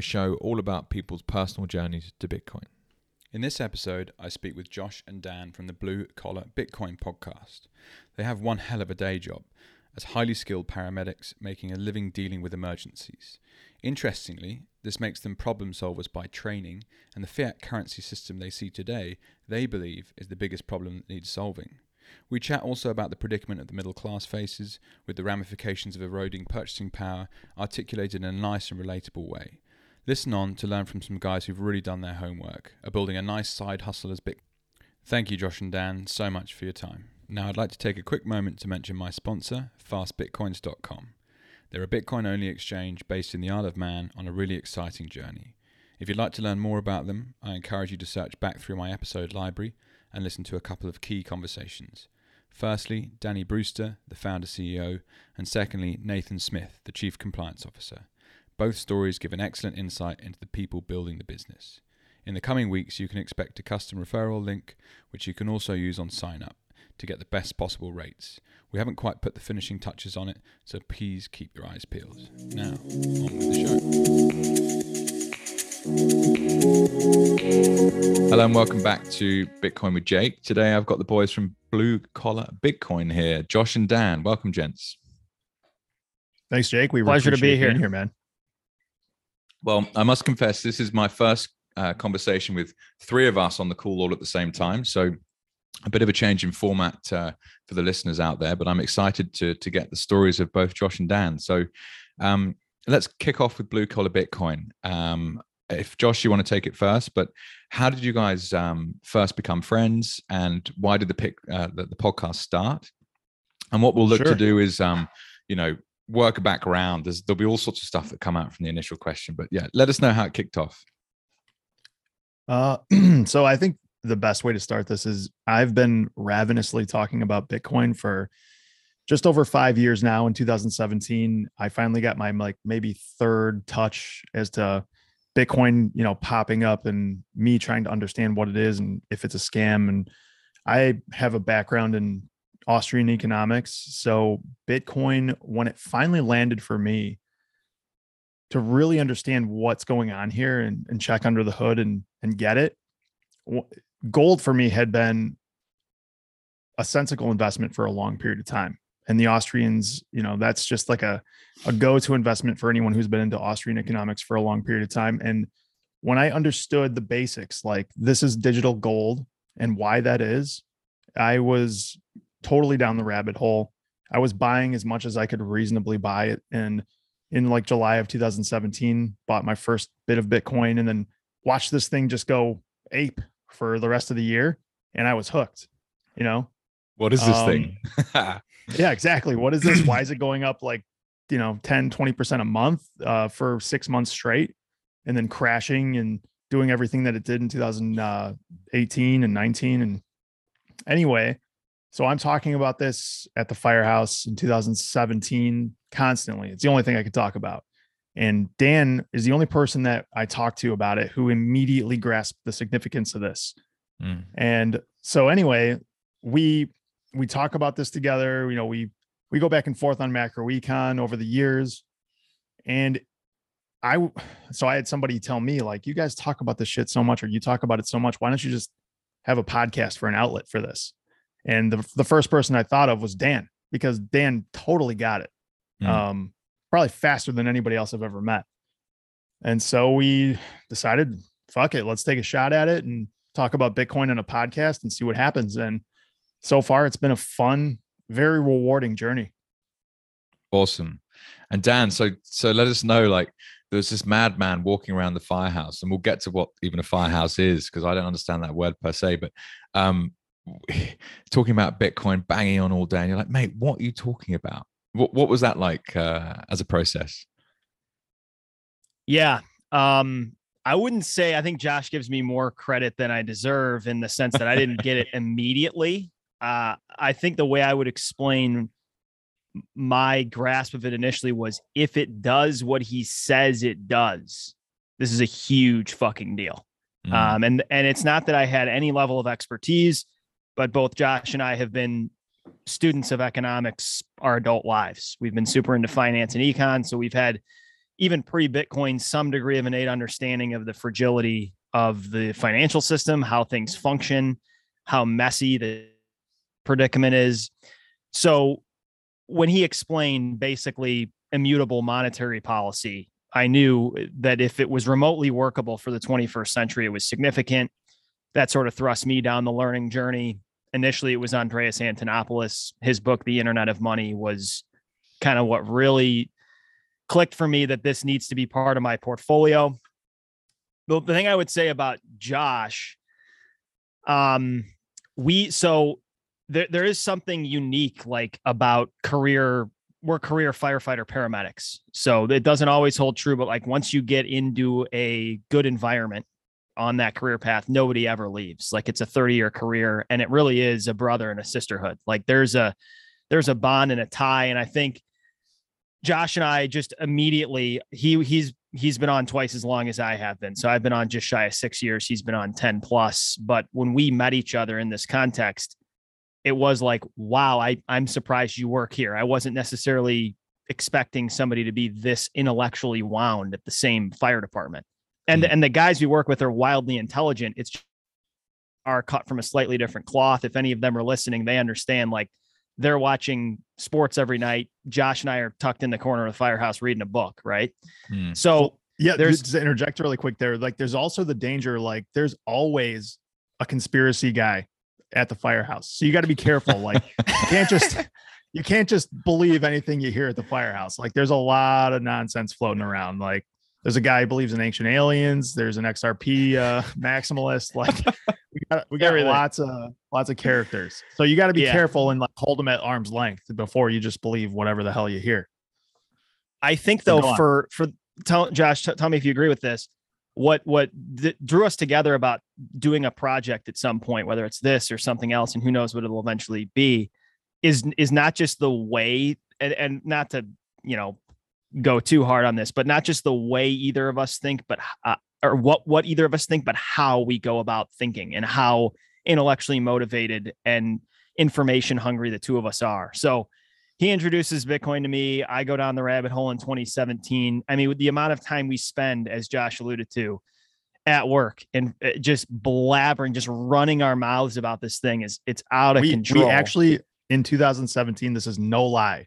show all about people's personal journeys to Bitcoin. In this episode, I speak with Josh and Dan from the Blue Collar Bitcoin podcast. They have one hell of a day job as highly skilled paramedics making a living dealing with emergencies. Interestingly, this makes them problem solvers by training, and the fiat currency system they see today, they believe, is the biggest problem that needs solving. We chat also about the predicament that the middle class faces, with the ramifications of eroding purchasing power articulated in a nice and relatable way. Listen on to learn from some guys who've really done their homework, are building a nice side hustle as Bitcoin. Thank you, Josh and Dan, so much for your time. Now I'd like to take a quick moment to mention my sponsor, fastbitcoins.com. They're a Bitcoin-only exchange based in the Isle of Man on a really exciting journey. If you'd like to learn more about them, I encourage you to search back through my episode library and listen to a couple of key conversations. Firstly, Danny Brewster, the founder CEO, and secondly, Nathan Smith, the Chief Compliance Officer. Both stories give an excellent insight into the people building the business. In the coming weeks, you can expect a custom referral link, which you can also use on sign up to get the best possible rates. We haven't quite put the finishing touches on it, so please keep your eyes peeled. Now, on with the show. Hello and welcome back to Bitcoin with Jake. Today I've got the boys from Blue Collar Bitcoin here, Josh and Dan. Welcome, gents. Thanks, Jake. Pleasure to be here, man. Well, I must confess, this is my first conversation with three of us on the call all at the same time. So a bit of a change in format for the listeners out there, but I'm excited to get the stories of both Josh and Dan. So let's kick off with Blue Collar Bitcoin. If Josh, you want to take it first, but how did you guys first become friends, and why did the podcast start? And what we'll look to do is, work back around. There'll be all sorts of stuff that come out from the initial question, but yeah, let us know how it kicked off. So I think the best way to start this is I've been ravenously talking about Bitcoin for just over 5 years now. In 2017, I finally got my maybe third touch as to Bitcoin, popping up and me trying to understand what it is and if it's a scam. And I have a background in Austrian economics. So Bitcoin, when it finally landed for me to really understand what's going on here and check under the hood and get it, gold for me had been a sensible investment for a long period of time. And the Austrians, that's just like a go-to investment for anyone who's been into Austrian economics for a long period of time. And when I understood the basics, like this is digital gold and why that is, I was totally down the rabbit hole. I was buying as much as I could reasonably buy it. And in like July of 2017, bought my first bit of Bitcoin and then watched this thing just go ape for the rest of the year. And I was hooked, What is this thing? Yeah, exactly. What is this? Why is it going up like, 10, 20% a month for 6 months straight and then crashing and doing everything that it did in 2018 and 19. And anyway, so I'm talking about this at the Firehouse in 2017 constantly. It's the only thing I could talk about. And Dan is the only person that I talked to about it who immediately grasped the significance of this. And so anyway, we talk about this together. We go back and forth on macroecon over the years. And I had somebody tell me, like, you guys talk about this shit so much, or you talk about it so much. Why don't you just have a podcast for an outlet for this? And the first person I thought of was Dan, because Dan totally got it. Probably faster than anybody else I've ever met. And so we decided, fuck it, let's take a shot at it and talk about Bitcoin on a podcast and see what happens. And so far it's been a fun, very rewarding journey. Awesome. And Dan, so let us know, like, there's this madman walking around the Firehouse, and we'll get to what even a firehouse is, because I don't understand that word per se, but talking about Bitcoin, banging on all day, and you're like, mate, what are you talking about? What was that like as a process? Yeah. I wouldn't say, I think Josh gives me more credit than I deserve in the sense that I didn't get it immediately. I think the way I would explain my grasp of it initially was, if it does what he says it does, this is a huge fucking deal. And it's not that I had any level of expertise, but both Josh and I have been students of economics our adult lives. We've been super into finance and econ. So we've had even pre-Bitcoin, some degree of innate understanding of the fragility of the financial system, how things function, how messy the predicament is. So when he explained basically immutable monetary policy, I knew that if it was remotely workable for the 21st century, it was significant. That sort of thrust me down the learning journey. Initially, it was Andreas Antonopoulos. His book, The Internet of Money, was kind of what really clicked for me that this needs to be part of my portfolio. The thing I would say about Josh, there is something unique like about we're career firefighter paramedics. So it doesn't always hold true, but like once you get into a good environment on that career path, nobody ever leaves. Like it's a 30-year career, and it really is a brother and a sisterhood. Like there's a bond and a tie. And I think Josh and I just immediately, he's been on twice as long as I have been. So I've been on just shy of 6 years. He's been on 10 plus. But when we met each other in this context, it was like, wow, I'm surprised you work here. I wasn't necessarily expecting somebody to be this intellectually wound at the same fire department. And the guys we work with are wildly intelligent. It's are cut from a slightly different cloth. If any of them are listening, they understand, like, they're watching sports every night. Josh and I are tucked in the corner of the firehouse reading a book. Right. So yeah, there's to interject really quick there. Like there's also the danger, like there's always a conspiracy guy at the firehouse. So you got to be careful. Like you can't just believe anything you hear at the firehouse. Like there's a lot of nonsense floating around. Like there's a guy who believes in ancient aliens. There's an XRP maximalist. Like we got lots of characters. So you got to be careful and like hold them at arm's length before you just believe whatever the hell you hear. I think though, Josh, tell me if you agree with this. What drew us together about doing a project at some point, whether it's this or something else, and who knows what it'll eventually be, is not just the way, and not to, go too hard on this, but not just the way either of us think, but or what either of us think, but how we go about thinking and how intellectually motivated and information hungry the two of us are. So he introduces Bitcoin to me. I go down the rabbit hole in 2017. I mean, with the amount of time we spend, as Josh alluded to, at work and just blabbering, just running our mouths about this thing, it's out of control. We actually, in 2017, this is no lie,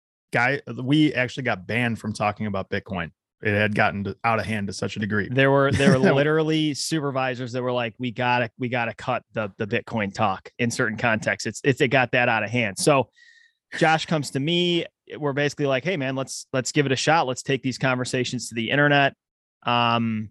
we actually got banned from talking about Bitcoin. It had gotten out of hand to such a degree. There were literally supervisors that were like, we gotta cut the Bitcoin talk in certain contexts. It got that out of hand. So Josh comes to me. We're basically like, hey man, let's give it a shot. Let's take these conversations to the internet. And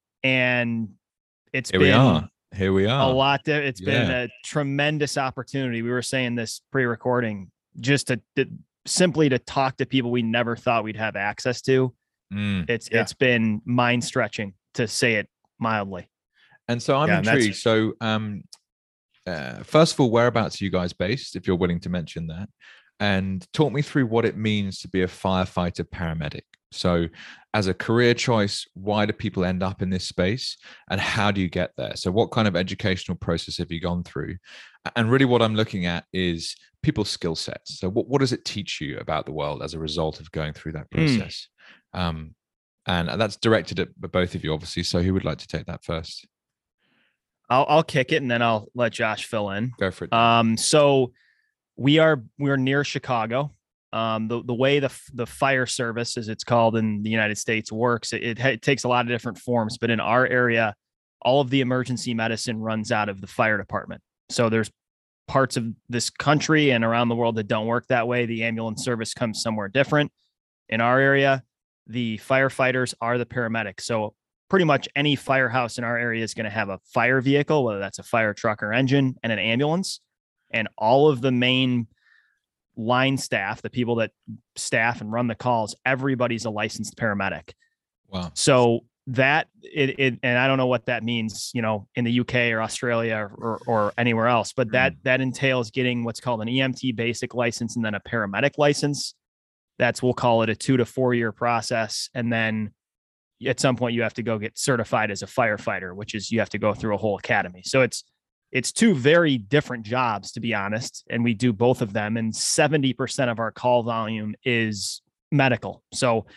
Here we are. A lot. It's been a tremendous opportunity. We were saying this pre-recording, just to simply to talk to people we never thought we'd have access to. It's been mind stretching, to say it mildly. And so I'm intrigued. So, first of all, whereabouts are you guys based, if you're willing to mention that? And talk me through what it means to be a firefighter paramedic. So as a career choice, why do people end up in this space and how do you get there? So what kind of educational process have you gone through? And really what I'm looking at is people's skill sets. So what does it teach you about the world as a result of going through that process? And that's directed at both of you, obviously. So who would like to take that first? I'll kick it and then I'll let Josh fill in. Go for it. So we're near Chicago. The way the fire service, as it's called in the United States, works, it takes a lot of different forms, but in our area, all of the emergency medicine runs out of the fire department. So there's parts of this country and around the world that don't work that way. The ambulance service comes somewhere different. In our area, the firefighters are the paramedics. So pretty much any firehouse in our area is going to have a fire vehicle, whether that's a fire truck or engine, and an ambulance. And all of the main line staff, the people that staff and run the calls, everybody's a licensed paramedic. Wow. So that and I don't know what that means, in the UK or Australia or anywhere else, but that entails getting what's called an EMT basic license and then a paramedic license. We'll call it a 2 to 4 year process. And then at some point you have to go get certified as a firefighter, which is you have to go through a whole academy. So it's two very different jobs, to be honest. And we do both of them. And 70% of our call volume is medical. So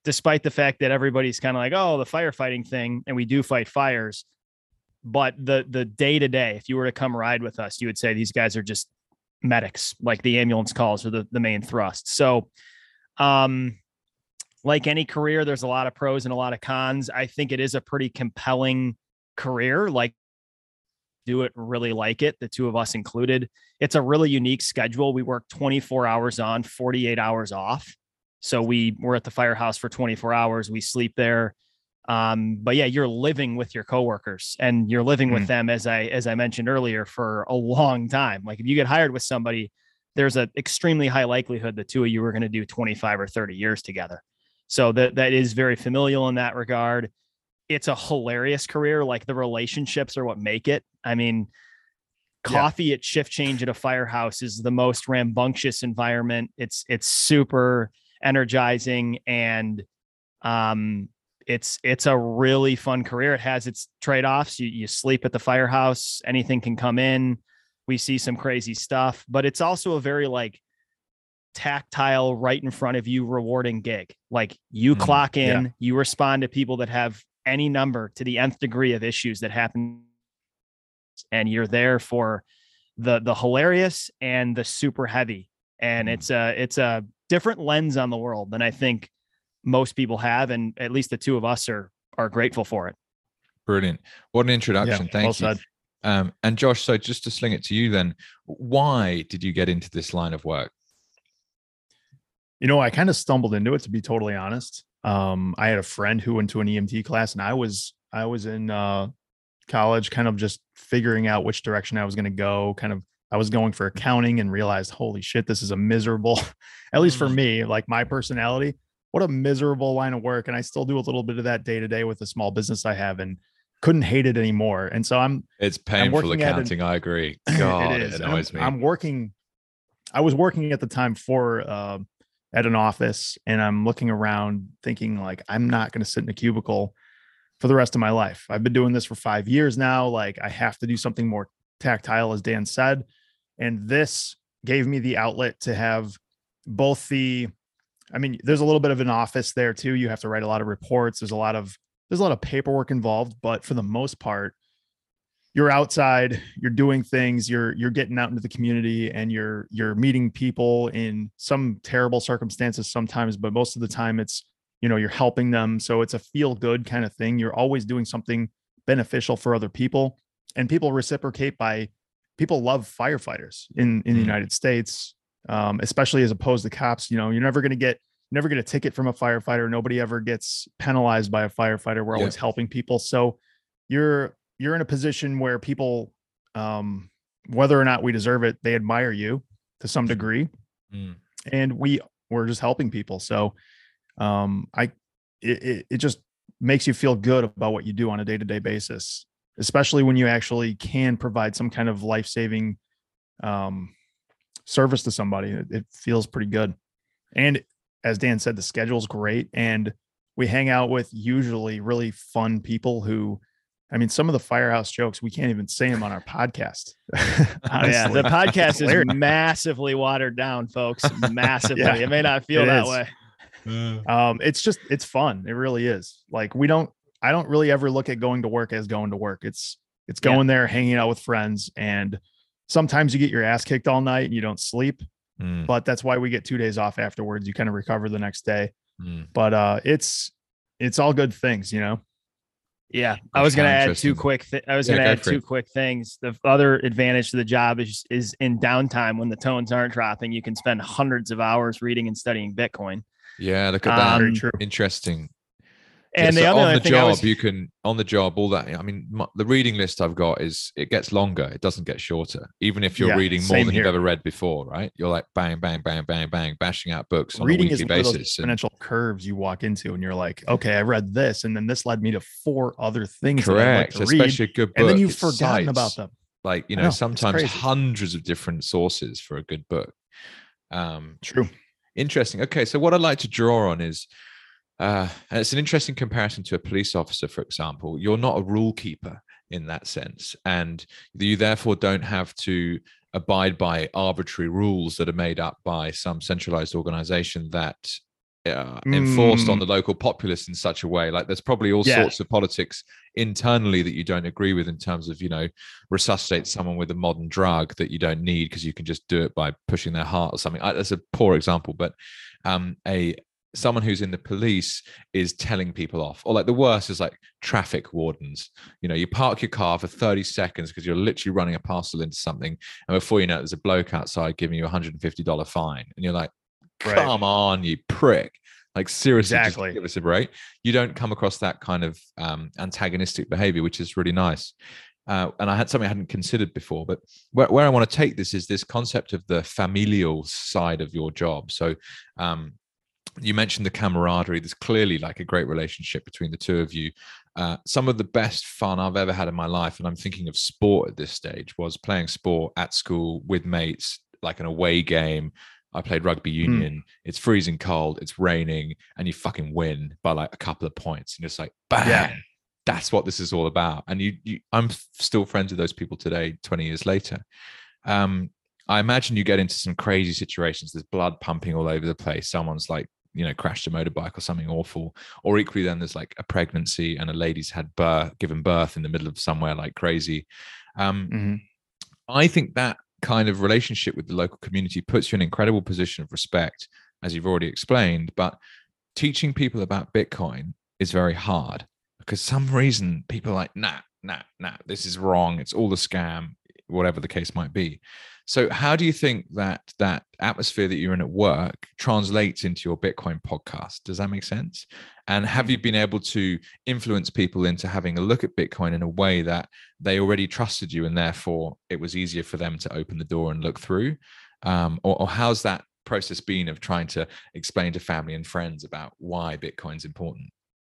despite the fact that everybody's kind of like, oh, the firefighting thing, and we do fight fires. But the day to day, if you were to come ride with us, you would say these guys are just medics, like the ambulance calls are the main thrust. So, like any career, there's a lot of pros and a lot of cons. I think it is a pretty compelling career. Like, do it, really like it, the two of us included. It's a really unique schedule. We work 24 hours on, 48 hours off. So we're at the firehouse for 24 hours. We sleep there. But yeah, you're living with your coworkers and you're living with them, as I mentioned earlier, for a long time. Like if you get hired with somebody, there's an extremely high likelihood the two of you are going to do 25 or 30 years together. So that is very familial in that regard. It's a hilarious career. Like the relationships are what make it. I mean, coffee at shift change at a firehouse is the most rambunctious environment. It's super energizing, and it's a really fun career. It has its trade-offs. You sleep at the firehouse, anything can come in. We see some crazy stuff, but it's also a very like tactile, right in front of you, rewarding gig. Like you clock in, you respond to people that have any number to the nth degree of issues that happen, and you're there for the hilarious and the super heavy. And it's a different lens on the world than I think most people have, and at least the two of us are grateful for it. Brilliant. What an introduction. Thank you. And Josh, so just to sling it to you then, why did you get into this line of work? You know, I kind of stumbled into it, to be totally honest. I had a friend who went to an EMT class, and I was in college, kind of just figuring out which direction I was going to go. I was going for accounting and realized, holy shit, this is a miserable, at least for me, like my personality, what a miserable line of work. And I still do a little bit of that day to day with the small business I have, and couldn't hate it anymore. And so it's painful accounting. I agree. God, it annoys me. I was working at the time at an office, and I'm looking around thinking like, I'm not going to sit in a cubicle for the rest of my life. I've been doing this for 5 years now. Like I have to do something more tactile, as Dan said. And this gave me the outlet to have both there's a little bit of an office there too. You have to write a lot of reports. There's a lot of paperwork involved, but for the most part, you're outside, you're doing things, you're getting out into the community, and you're meeting people in some terrible circumstances sometimes, but most of the time it's, you're helping them. So it's a feel good kind of thing. You're always doing something beneficial for other people, and people reciprocate people love firefighters in the United States, especially as opposed to cops. You're never going to get a ticket from a firefighter. Nobody ever gets penalized by a firefighter. We're always helping people. So you're in a position where people, whether or not we deserve it, they admire you to some degree, and we're just helping people. So it just makes you feel good about what you do on a day-to-day basis, especially when you actually can provide some kind of life-saving service to somebody. It feels pretty good. And as Dan said, the schedule's great, and we hang out with usually really fun people who, some of the firehouse jokes, we can't even say them on our podcast. Yeah, the podcast is massively watered down, folks. Massively. Yeah, it may not feel that way. It's fun. It really is. Like I don't really ever look at going to work as going to work. It's going there, hanging out with friends, and sometimes you get your ass kicked all night and you don't sleep, but that's why we get 2 days off afterwards. You kind of recover the next day, but it's all good things, Yeah, I was going to add two quick things. The other advantage to the job is in downtime, when the tones aren't dropping, you can spend hundreds of hours reading and studying Bitcoin. Yeah, look at that. Very true. Interesting. And so the other on the thing job, you can all that. The reading list I've got it gets longer. It doesn't get shorter. Even if you're reading more than you've ever read before, right? You're like bang, bang, bang, bang, bang, bashing out books on a weekly basis. Exponential curves you walk into, and you're like, okay, I read this, and then this led me to 4 other things. Correct. That I'd like to Especially read, a good book. And then you've forgotten about them. Like, sometimes hundreds of different sources for a good book. True. Interesting. Okay, so what I'd like to draw on is, and it's an interesting comparison to a police officer, for example. You're not a rule keeper in that sense, and you therefore don't have to abide by arbitrary rules that are made up by some centralized organization that enforced on the local populace in such a way. Like there's probably all sorts of politics internally that you don't agree with in terms of, resuscitate someone with a modern drug that you don't need because you can just do it by pushing their heart or something. That's a poor example, but someone who's in the police is telling people off, or like the worst is like traffic wardens. You park your car for 30 seconds because you're literally running a parcel into something, and before you know it, there's a bloke outside giving you $150 fine, and you're like, come on, you prick. Like seriously, just give us a break. You don't come across that kind of antagonistic behavior, which is really nice. And I had something I hadn't considered before, but where I want to take this is this concept of the familial side of your job. So you mentioned the camaraderie. There's clearly like a great relationship between the two of you. Some of the best fun I've ever had in my life, and I'm thinking of sport at this stage, was playing sport at school with mates, like an away game. I played rugby union. It's freezing cold, it's raining, and you fucking win by like a couple of points. And it's like, bang, that's what this is all about. And I'm still friends with those people today, 20 years later. I imagine you get into some crazy situations. There's blood pumping all over the place. Someone's like, crashed a motorbike or something awful. Or equally then there's like a pregnancy and a lady's had given birth in the middle of somewhere like crazy. I think that kind of relationship with the local community puts you in an incredible position of respect, as you've already explained. But teaching people about Bitcoin is very hard because some reason people are like, nah, this is wrong. It's all a scam, whatever the case might be. So how do you think that atmosphere that you're in at work translates into your Bitcoin podcast? Does that make sense? And have you been able to influence people into having a look at Bitcoin in a way that they already trusted you and therefore it was easier for them to open the door and look through? Or how's that process been of trying to explain to family and friends about why Bitcoin's important?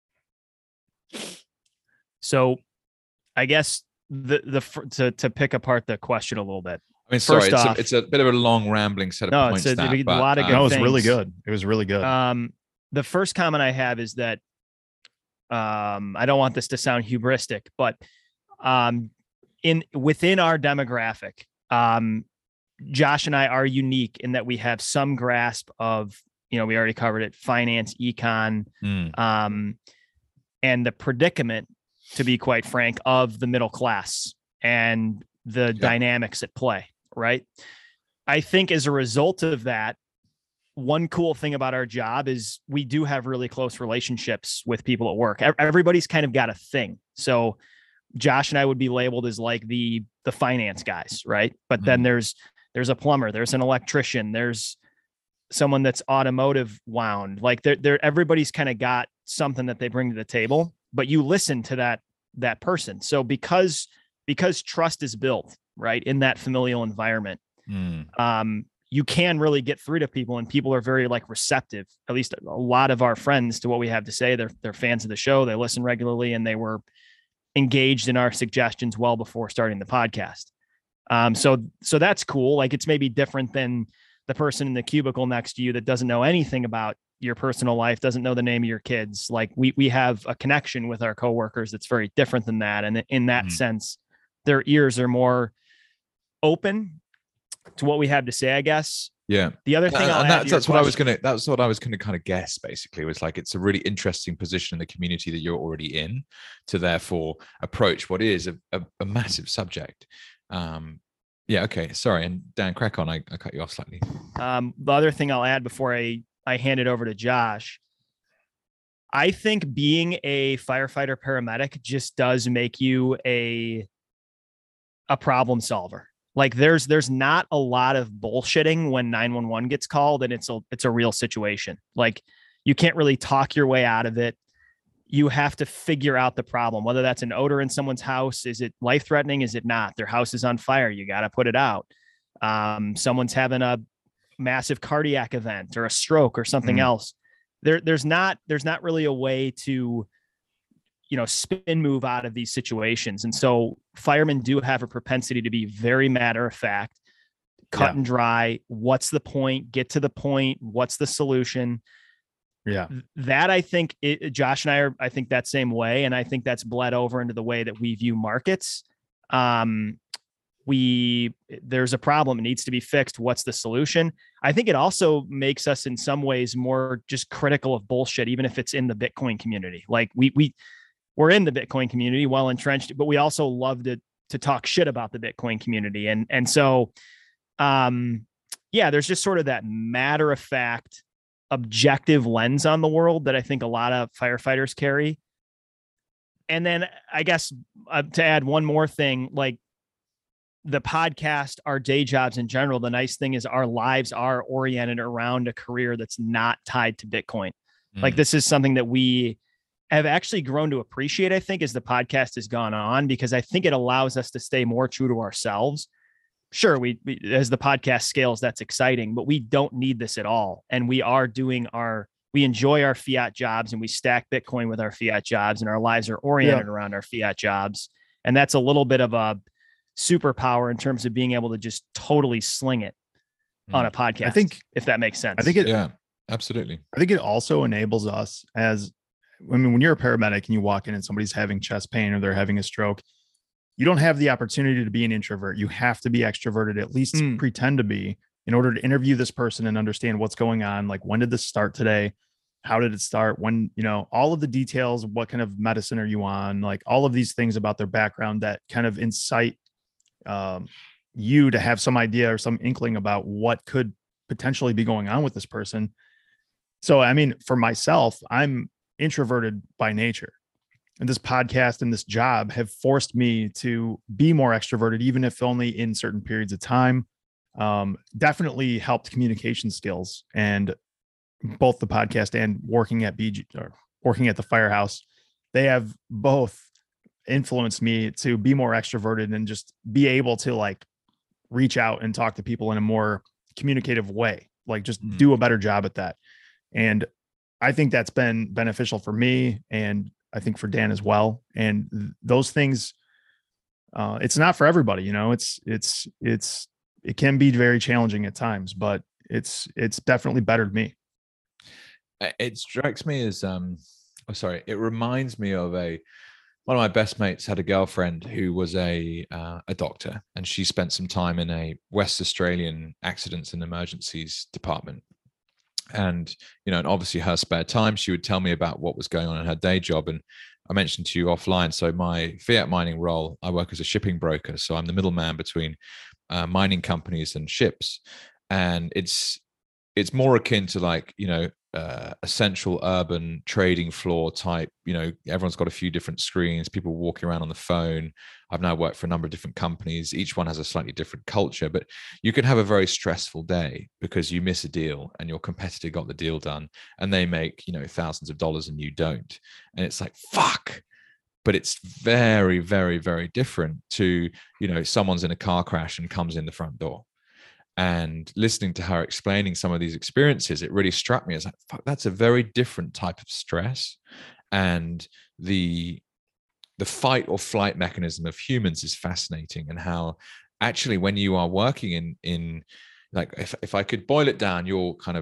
So I guess to pick apart the question a little bit. I mean, sorry, it's a bit of a long rambling set of points. A lot of good things. It was really good. It was really good. The first comment I have is that I don't want this to sound hubristic, but within our demographic, Josh and I are unique in that we have some grasp of, we already covered it, finance, econ, and the predicament, to be quite frank, of the middle class and the dynamics at play. Right. I think as a result of that, one cool thing about our job is we do have really close relationships with people at work. Everybody's kind of got a thing. So Josh and I would be labeled as like the finance guys. Right. But then there's a plumber, there's an electrician, there's someone that's automotive wound. Like everybody's kind of got something that they bring to the table, but you listen to that person. So because trust is built right in that familial environment, you can really get through to people, and people are very like receptive. At least a lot of our friends to what we have to say. They're fans of the show. They listen regularly, and they were engaged in our suggestions well before starting the podcast. So that's cool. Like it's maybe different than the person in the cubicle next to you that doesn't know anything about your personal life, doesn't know the name of your kids. Like we have a connection with our coworkers that's very different than that. And in that sense, their ears are more open to what we have to say, I guess. Yeah. The other thing, that's what I was gonna kind of guess. Basically, it was like it's a really interesting position in the community that you're already in, to therefore approach what is a massive subject. Yeah. Okay. Sorry. And Dan, crack on. I cut you off slightly. The other thing I'll add before I hand it over to Josh, I think being a firefighter paramedic just does make you a problem solver. Like there's not a lot of bullshitting when 911 gets called and it's a real situation. Like you can't really talk your way out of it. You have to figure out the problem, whether that's an odor in someone's house. Is it life-threatening? Is it not? Their house is on fire. You got to put it out. Someone's having a massive cardiac event or a stroke or something else. There's not really a way to, spin move out of these situations. And so firemen do have a propensity to be very matter of fact, cut and dry. What's the point? Get to the point. What's the solution? Yeah. That I think Josh and I are, I think that same way. And I think that's bled over into the way that we view markets. there's a problem, it needs to be fixed. What's the solution? I think it also makes us in some ways more just critical of bullshit, even if it's in the Bitcoin community. Like we're in the Bitcoin community, well entrenched, but we also love to talk shit about the Bitcoin community. And so, yeah, there's just sort of that matter of fact, objective lens on the world that I think a lot of firefighters carry. And then I guess to add one more thing, like the podcast, our day jobs in general, the nice thing is our lives are oriented around a career that's not tied to Bitcoin. Like this is something that we have actually grown to appreciate, I think, as the podcast has gone on, because I think it allows us to stay more true to ourselves. Sure, we as the podcast scales, that's exciting, but we don't need this at all. And we are doing we enjoy our fiat jobs, and we stack Bitcoin with our fiat jobs, and our lives are oriented around our fiat jobs. And that's a little bit of a superpower in terms of being able to just totally sling it on a podcast. I think, if that makes sense. Yeah, absolutely. I think it also enables us when you're a paramedic and you walk in and somebody's having chest pain or they're having a stroke, you don't have the opportunity to be an introvert. You have to be extroverted, at least pretend to be, in order to interview this person and understand what's going on. Like, when did this start today? How did it start? When, all of the details, what kind of medicine are you on? Like all of these things about their background that kind of incite you to have some idea or some inkling about what could potentially be going on with this person. So, I mean, for myself, I'm introverted by nature, and this podcast and this job have forced me to be more extroverted, even if only in certain periods of time. Definitely helped communication skills, and both the podcast and working at the firehouse, they have both influenced me to be more extroverted and just be able to like reach out and talk to people in a more communicative way, like just do a better job at that. And I think that's been beneficial for me, and I think for Dan as well. And those things, it's not for everybody, it can be very challenging at times, but it's definitely bettered me. It strikes me as, it reminds me of one of my best mates had a girlfriend who was a doctor, and she spent some time in a West Australian accidents and emergencies department. And, and obviously her spare time, she would tell me about what was going on in her day job. And I mentioned to you offline, so my fiat mining role, I work as a shipping broker. So I'm the middleman between mining companies and ships. And it's more akin to like, a central urban trading floor type, everyone's got a few different screens, people walking around on the phone. I've now worked for a number of different companies. Each one has a slightly different culture, but you can have a very stressful day because you miss a deal and your competitor got the deal done and they make, thousands of dollars and you don't. And it's like, fuck. But it's very, very, very different to, someone's in a car crash and comes in the front door. And listening to her explaining some of these experiences, it really struck me as like, fuck, that's a very different type of stress. And the fight or flight mechanism of humans is fascinating, and how actually when you are working in like, if I could boil it down, you're kind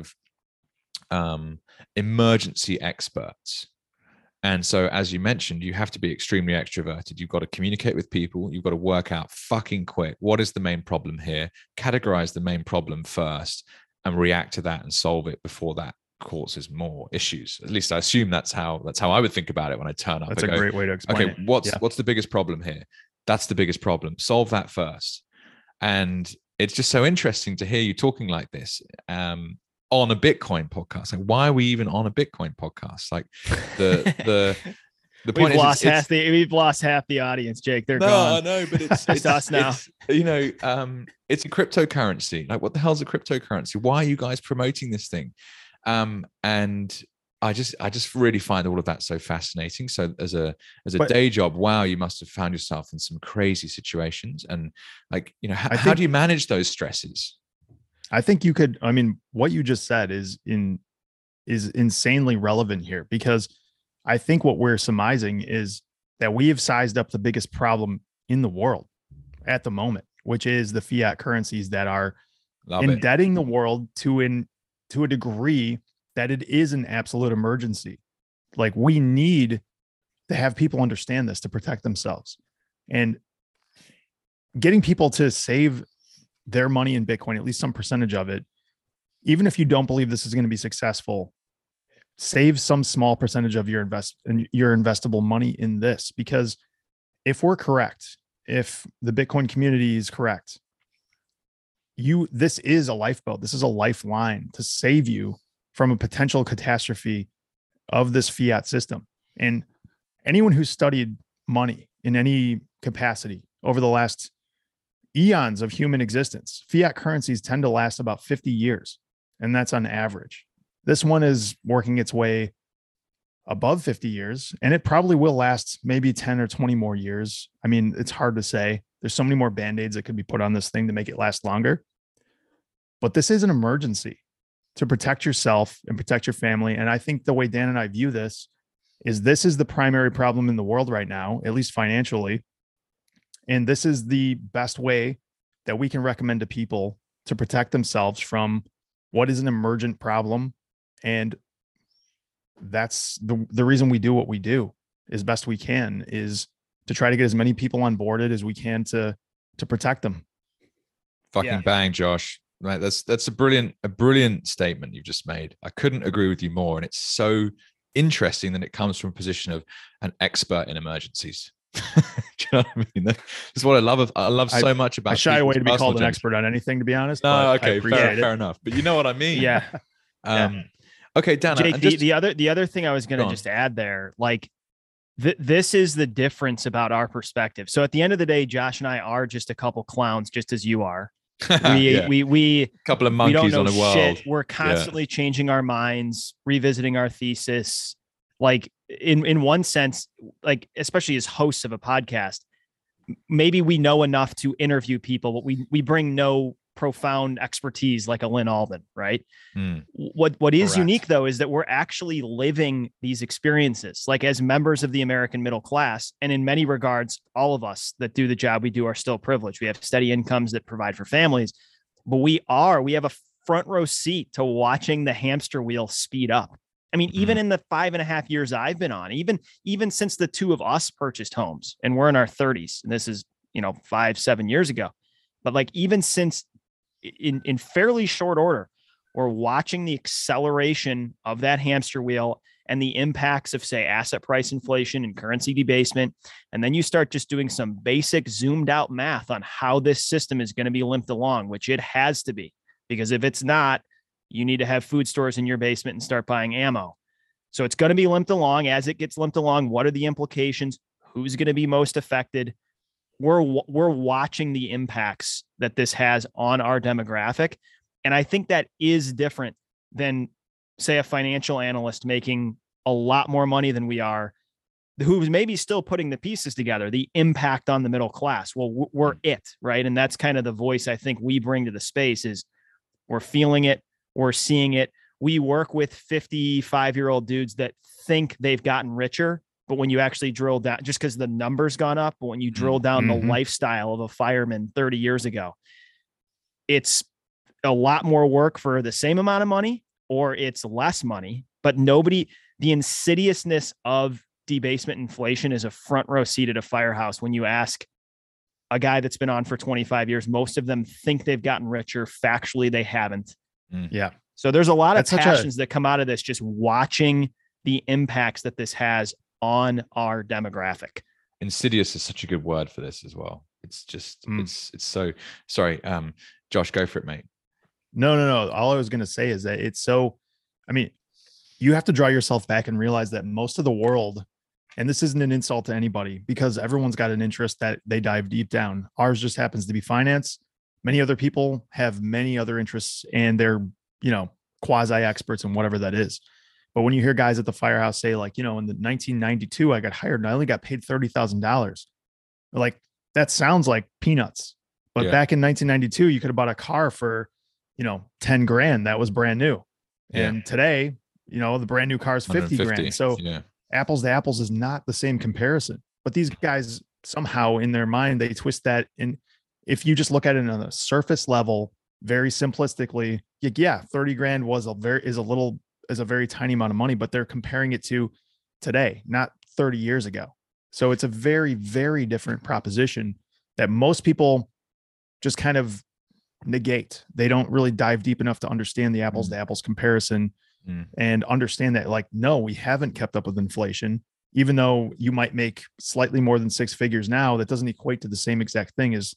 of emergency experts. And so, as you mentioned, you have to be extremely extroverted. You've got to communicate with people. You've got to work out fucking quick, what is the main problem here? Categorize the main problem first and react to that and solve it before that causes more issues. At least I assume that's how I would think about it when I turn up. That's a great way to explain it. What's the biggest problem here? That's the biggest problem. Solve that first. And it's just so interesting to hear you talking like this. On a Bitcoin podcast. Like, why are we even on a Bitcoin podcast? Like the point we've lost half the audience, Jake. They're No, gone. no, but it's us now. It's a cryptocurrency. Like, what the hell's a cryptocurrency? Why are you guys promoting this thing? And I just really find all of that so fascinating. So as a day job, wow, you must have found yourself in some crazy situations. And like, how do you manage those stresses? I think you could, what you just said is insanely relevant here, because I think what we're surmising is that we have sized up the biggest problem in the world at the moment, which is the fiat currencies that are indebting the world to a degree that it is an absolute emergency. Like, we need to have people understand this to protect themselves. And getting people to save their money in Bitcoin, at least some percentage of it, even if you don't believe this is going to be successful, save some small percentage of your investable money in this, because if we're correct, if the Bitcoin community is correct, this is a lifeboat. This is a lifeline to save you from a potential catastrophe of this fiat system. And anyone who's studied money in any capacity over the last eons of human existence, fiat currencies tend to last about 50 years. And that's on average. This one is working its way above 50 years, and it probably will last maybe 10 or 20 more years. I mean, it's hard to say. There's so many more band-aids that could be put on this thing to make it last longer. But this is an emergency to protect yourself and protect your family. And I think the way Dan and I view this is the primary problem in the world right now, at least financially. And this is the best way that we can recommend to people to protect themselves from what is an emergent problem. And that's the reason we do what we do as best we can, is to try to get as many people on boarded as we can to protect them. Fucking bang, Josh. Right. That's a brilliant statement you've just made. I couldn't agree with you more. And it's so interesting that it comes from a position of an expert in emergencies. Do you know what I mean? That's what I love so much about. I shy away to be called an expert on anything, to be honest. No, okay, fair enough. But you know what I mean. Yeah. Okay, Dan. Jake, the other thing I was going to just add there, like this is the difference about our perspective. So at the end of the day, Josh and I are just a couple clowns, just as you are. We couple of monkeys we don't know on a world. Shit. We're constantly changing our minds, revisiting our thesis. Like in one sense, like especially as hosts of a podcast, maybe we know enough to interview people, but we bring no profound expertise like a Lynn Alden, right? What is unique though is that we're actually living these experiences, like as members of the American middle class. And in many regards, all of us that do the job we do are still privileged. We have steady incomes that provide for families, but we have a front row seat to watching the hamster wheel speed up. I mean, even in the 5.5 years I've been on, even since the two of us purchased homes, and we're in our 30s, and this is, 5-7 years ago, but like even since in fairly short order, we're watching the acceleration of that hamster wheel and the impacts of, say, asset price inflation and currency debasement. And then you start just doing some basic zoomed out math on how this system is going to be limped along, which it has to be, because if it's not, you need to have food stores in your basement and start buying ammo. So it's going to be limped along. As it gets limped along, what are the implications? Who's going to be most affected? We're watching the impacts that this has on our demographic. And I think that is different than, say, a financial analyst making a lot more money than we are, who's maybe still putting the pieces together, the impact on the middle class. Well, we're it, right? And that's kind of the voice I think we bring to the space is we're feeling it. We're seeing it. We work with 55-year-old dudes that think they've gotten richer, but when you actually drill down, just because the numbers gone up, but when you drill down the lifestyle of a fireman 30 years ago, it's a lot more work for the same amount of money, or it's less money. But the insidiousness of debasement inflation is a front row seat at a firehouse. When you ask a guy that's been on for 25 years, most of them think they've gotten richer. Factually, they haven't. Yeah. So there's a lot of passions that come out of this, just watching the impacts that this has on our demographic. Insidious is such a good word for this as well. It's just, it's so, sorry. Josh, go for it, mate. No. All I was going to say is that you have to draw yourself back and realize that most of the world, and this isn't an insult to anybody, because everyone's got an interest that they dive deep down. Ours just happens to be finance. Many other people have many other interests, and they're, quasi experts in whatever that is. But when you hear guys at the firehouse say, like, in the 1992, I got hired and I only got paid $30,000. Like, that sounds like peanuts. But back in 1992, you could have bought a car for, 10 grand. That was brand new. Yeah. And today, the brand new car is 50 grand. So apples to apples is not the same comparison. But these guys somehow in their mind, they twist that. And if you just look at it on a surface level, very simplistically, 30 grand is a very tiny amount of money, but they're comparing it to today, not 30 years ago. So it's a very, very different proposition. that most people just kind of negate. They don't really dive deep enough to understand the apples to apples comparison and understand that, like, no, we haven't kept up with inflation. Even though you might make slightly more than six figures now, that doesn't equate to the same exact thing as,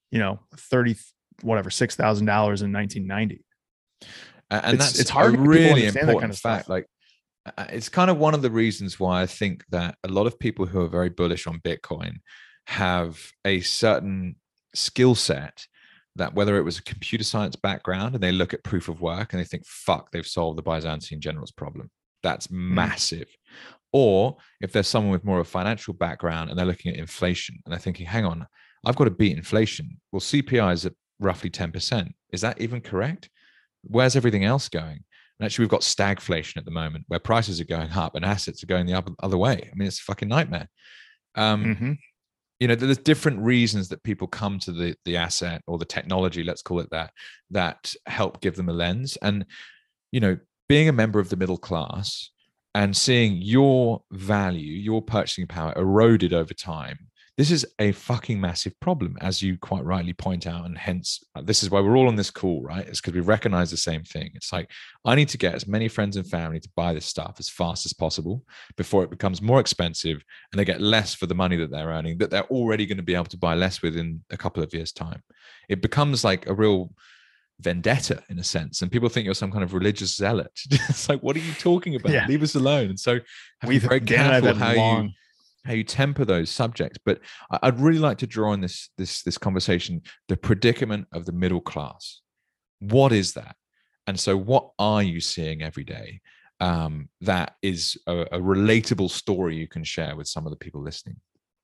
$6,000 in 1990. And it's hard a to really understand important that kind of fact. stuff. Like, it's kind of one of the reasons why I think that a lot of people who are very bullish on Bitcoin have a certain skill set, that whether it was a computer science background and they look at proof of work and they think, fuck, they've solved the Byzantine generals problem. That's massive. Or if there's someone with more of a financial background and they're looking at inflation and they're thinking, hang on, I've got to beat inflation. Well, CPI is at roughly 10%. Is that even correct? Where's everything else going? And actually, we've got stagflation at the moment where prices are going up and assets are going the other way. I mean, it's a fucking nightmare. There's different reasons that people come to the asset or the technology, let's call it that help give them a lens. And, being a member of the middle class and seeing your value, your purchasing power eroded over time, this is a fucking massive problem, as you quite rightly point out. And hence, this is why we're all on this call, right? It's because we recognize the same thing. It's like, I need to get as many friends and family to buy this stuff as fast as possible before it becomes more expensive and they get less for the money that they're earning, that they're already going to be able to buy less within a couple of years' time. It becomes like a real vendetta in a sense, and people think you're some kind of religious zealot. It's like, what are you talking about? Leave us alone. And so be very careful how you temper those subjects. But I'd really like to draw on this conversation, the predicament of the middle class. What is that? And so what are you seeing every day that is a relatable story you can share with some of the people listening?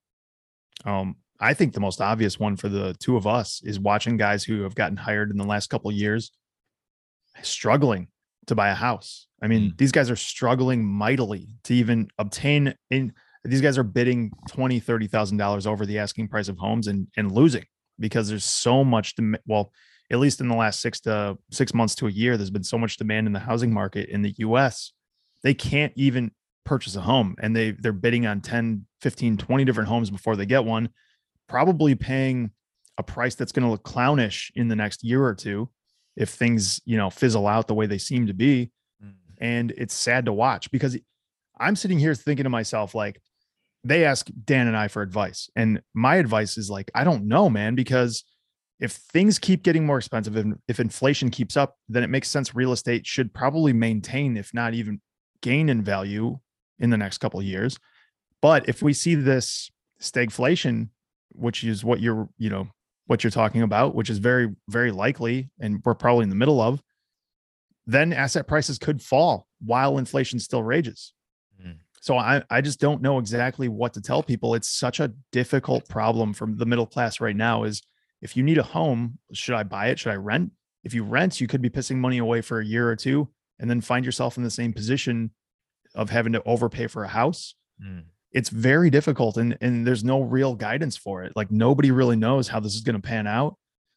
I think the most obvious one for the two of us is watching guys who have gotten hired in the last couple of years struggling to buy a house. I mean, these guys are struggling mightily to even obtain these guys are bidding $20,000, $30,000 over the asking price of homes and losing because there's so much, at least in the last 6 months to a year, there's been so much demand in the housing market in the US. They can't even purchase a home, and they're bidding on 10, 15, 20 different homes before they get one, probably paying a price that's going to look clownish in the next year or two if things, fizzle out the way they seem to be. And it's sad to watch because I'm sitting here thinking to myself, like, they ask Dan and I for advice. And my advice is like, I don't know, man, because if things keep getting more expensive and if inflation keeps up, then it makes sense real estate should probably maintain, if not even gain in value in the next couple of years. But if we see this stagflation, which is what you're talking about, which is very, very likely, and we're probably in the middle of, then asset prices could fall while inflation still rages. So I just don't know exactly what to tell people. It's such a difficult problem for the middle class right now is, if you need a home, should I buy it? Should I rent? If you rent, you could be pissing money away for a year or two and then find yourself in the same position of having to overpay for a house. It's very difficult. And there's no real guidance for it. Like, nobody really knows how this is going to pan out.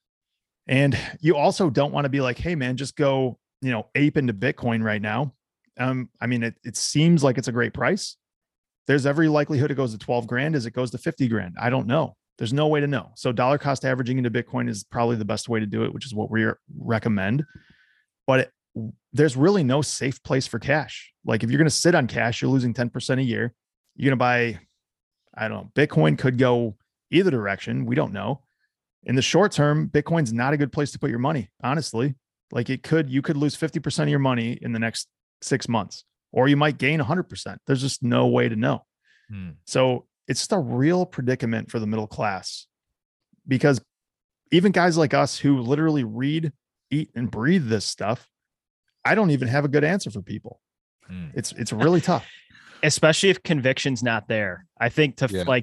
And you also don't want to be like, hey man, just go, ape into Bitcoin right now. I mean, it seems like it's a great price. There's every likelihood it goes to 12 grand as it goes to 50 grand. I don't know. There's no way to know. So dollar cost averaging into Bitcoin is probably the best way to do it, which is what we recommend. But there's really no safe place for cash. Like, if you're going to sit on cash, you're losing 10% a year. You're going to buy, I don't know, Bitcoin could go either direction. We don't know. In the short term, Bitcoin's not a good place to put your money, honestly. Like, you could lose 50% of your money in the next 6 months, or you might gain 100%. There's just no way to know. So it's just a real predicament for the middle class, because even guys like us who literally read, eat, and breathe this stuff, I don't even have a good answer for people. It's really tough, especially if conviction's not there. I think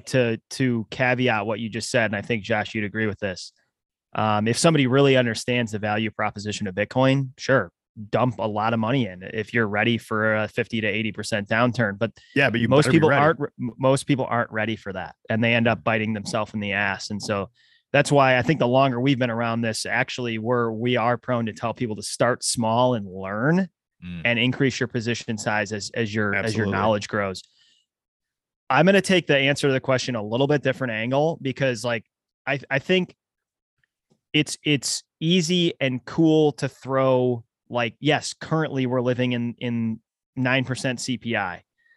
to caveat what you just said, and I think Josh, you'd agree with this. If somebody really understands the value proposition of Bitcoin, sure, dump a lot of money in if you're ready for a 50 to 80% downturn. But most people aren't ready for that, and they end up biting themselves in the ass. And so that's why I think the longer we've been around this, actually, we are prone to tell people to start small and learn and increase your position size as your knowledge grows. I'm going to take the answer to the question a little bit different angle, because, like, I think it's easy and cool to throw like, yes, currently we're living in 9% CPI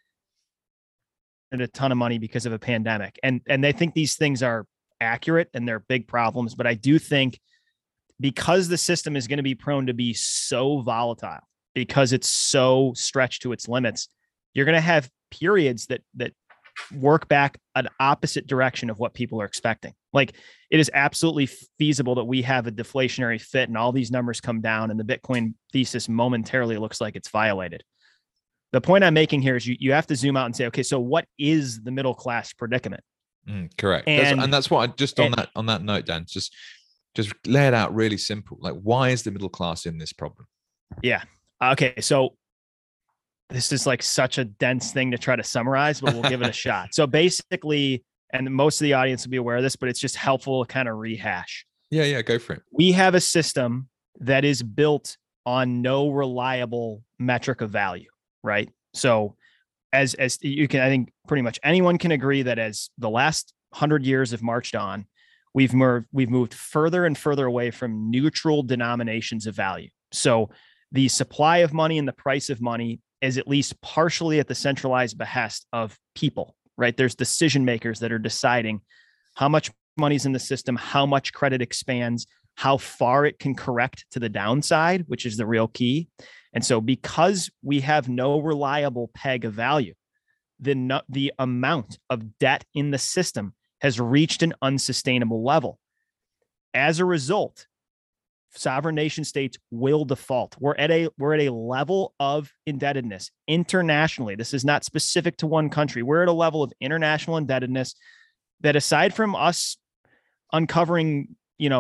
and a ton of money because of a pandemic. And they think these things are accurate and they're big problems. But I do think because the system is going to be prone to be so volatile, because it's so stretched to its limits, you're going to have periods that work back an opposite direction of what people are expecting. Like, it is absolutely feasible that we have a deflationary fit and all these numbers come down and the Bitcoin thesis momentarily looks like it's violated. The point I'm making here is you have to zoom out and say, okay, so what is the middle class predicament? Correct. And that's what I just on that note, Dan, just lay it out really simple. Like, why is the middle class in this problem? Yeah. Okay. So this is like such a dense thing to try to summarize, but we'll give it a shot. So basically, and most of the audience will be aware of this, but it's just helpful to kind of rehash. Yeah, go for it. We have a system that is built on no reliable metric of value, right? So as you can, I think pretty much anyone can agree that as the last 100 years have marched on, we've moved further and further away from neutral denominations of value. So the supply of money and the price of money is at least partially at the centralized behest of people, right? There's decision makers that are deciding how much money's in the system, how much credit expands, how far it can correct to the downside, which is the real key. And so because we have no reliable peg of value, the amount of debt in the system has reached an unsustainable level. As a result, sovereign nation states will default. We're at a level of indebtedness internationally. This is not specific to one country. We're at a level of international indebtedness that, aside from us uncovering,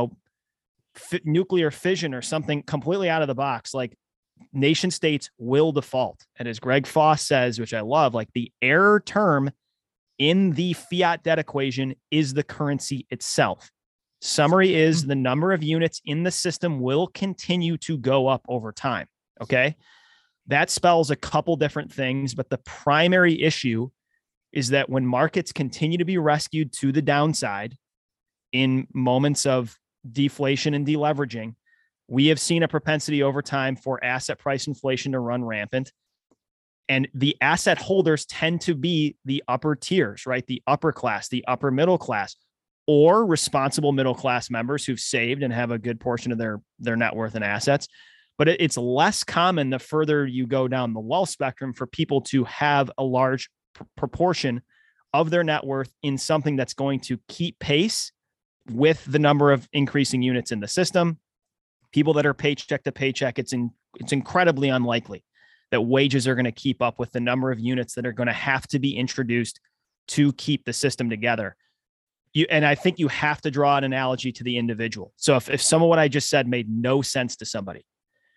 nuclear fission or something completely out of the box, like, nation states will default. And as Greg Foss says, which I love, like, the error term in the fiat debt equation is the currency itself. Summary is the number of units in the system will continue to go up over time. Okay. That spells a couple different things, but the primary issue is that when markets continue to be rescued to the downside in moments of deflation and deleveraging, we have seen a propensity over time for asset price inflation to run rampant. And the asset holders tend to be the upper tiers, right? The upper class, the upper middle class, or responsible middle class members who've saved and have a good portion of their net worth and assets. But it's less common the further you go down the wealth spectrum for people to have a large proportion of their net worth in something that's going to keep pace with the number of increasing units in the system. People that are paycheck to paycheck, it's incredibly unlikely that wages are going to keep up with the number of units that are going to have to be introduced to keep the system together. And I think you have to draw an analogy to the individual. So if some of what I just said made no sense to somebody,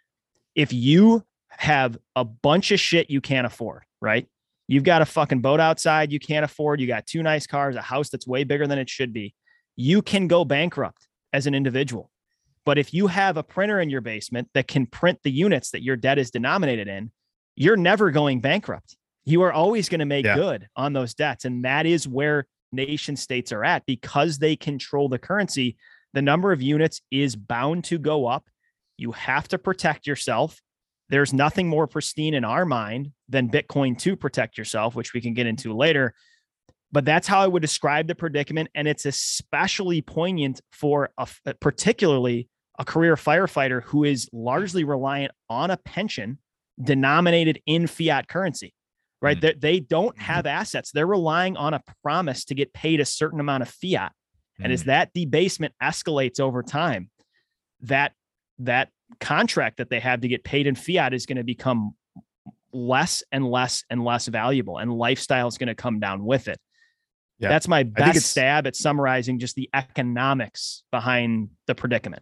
if you have a bunch of shit you can't afford, right? You've got a fucking boat outside you can't afford. You got 2 nice cars, a house that's way bigger than it should be. You can go bankrupt as an individual. But if you have a printer in your basement that can print the units that your debt is denominated in, you're never going bankrupt. You are always going to make good on those debts. And that is where nation states are at. Because they control the currency, the number of units is bound to go up. You have to protect yourself. There's nothing more pristine in our mind than Bitcoin to protect yourself, which we can get into later. But that's how I would describe the predicament. And it's especially poignant for particularly a career firefighter who is largely reliant on a pension denominated in fiat currency. Right. They don't have assets. They're relying on a promise to get paid a certain amount of fiat. And as that debasement escalates over time, that contract that they have to get paid in fiat is going to become less and less and less valuable, and lifestyle is going to come down with it. Yeah. That's my best stab at summarizing just the economics behind the predicament.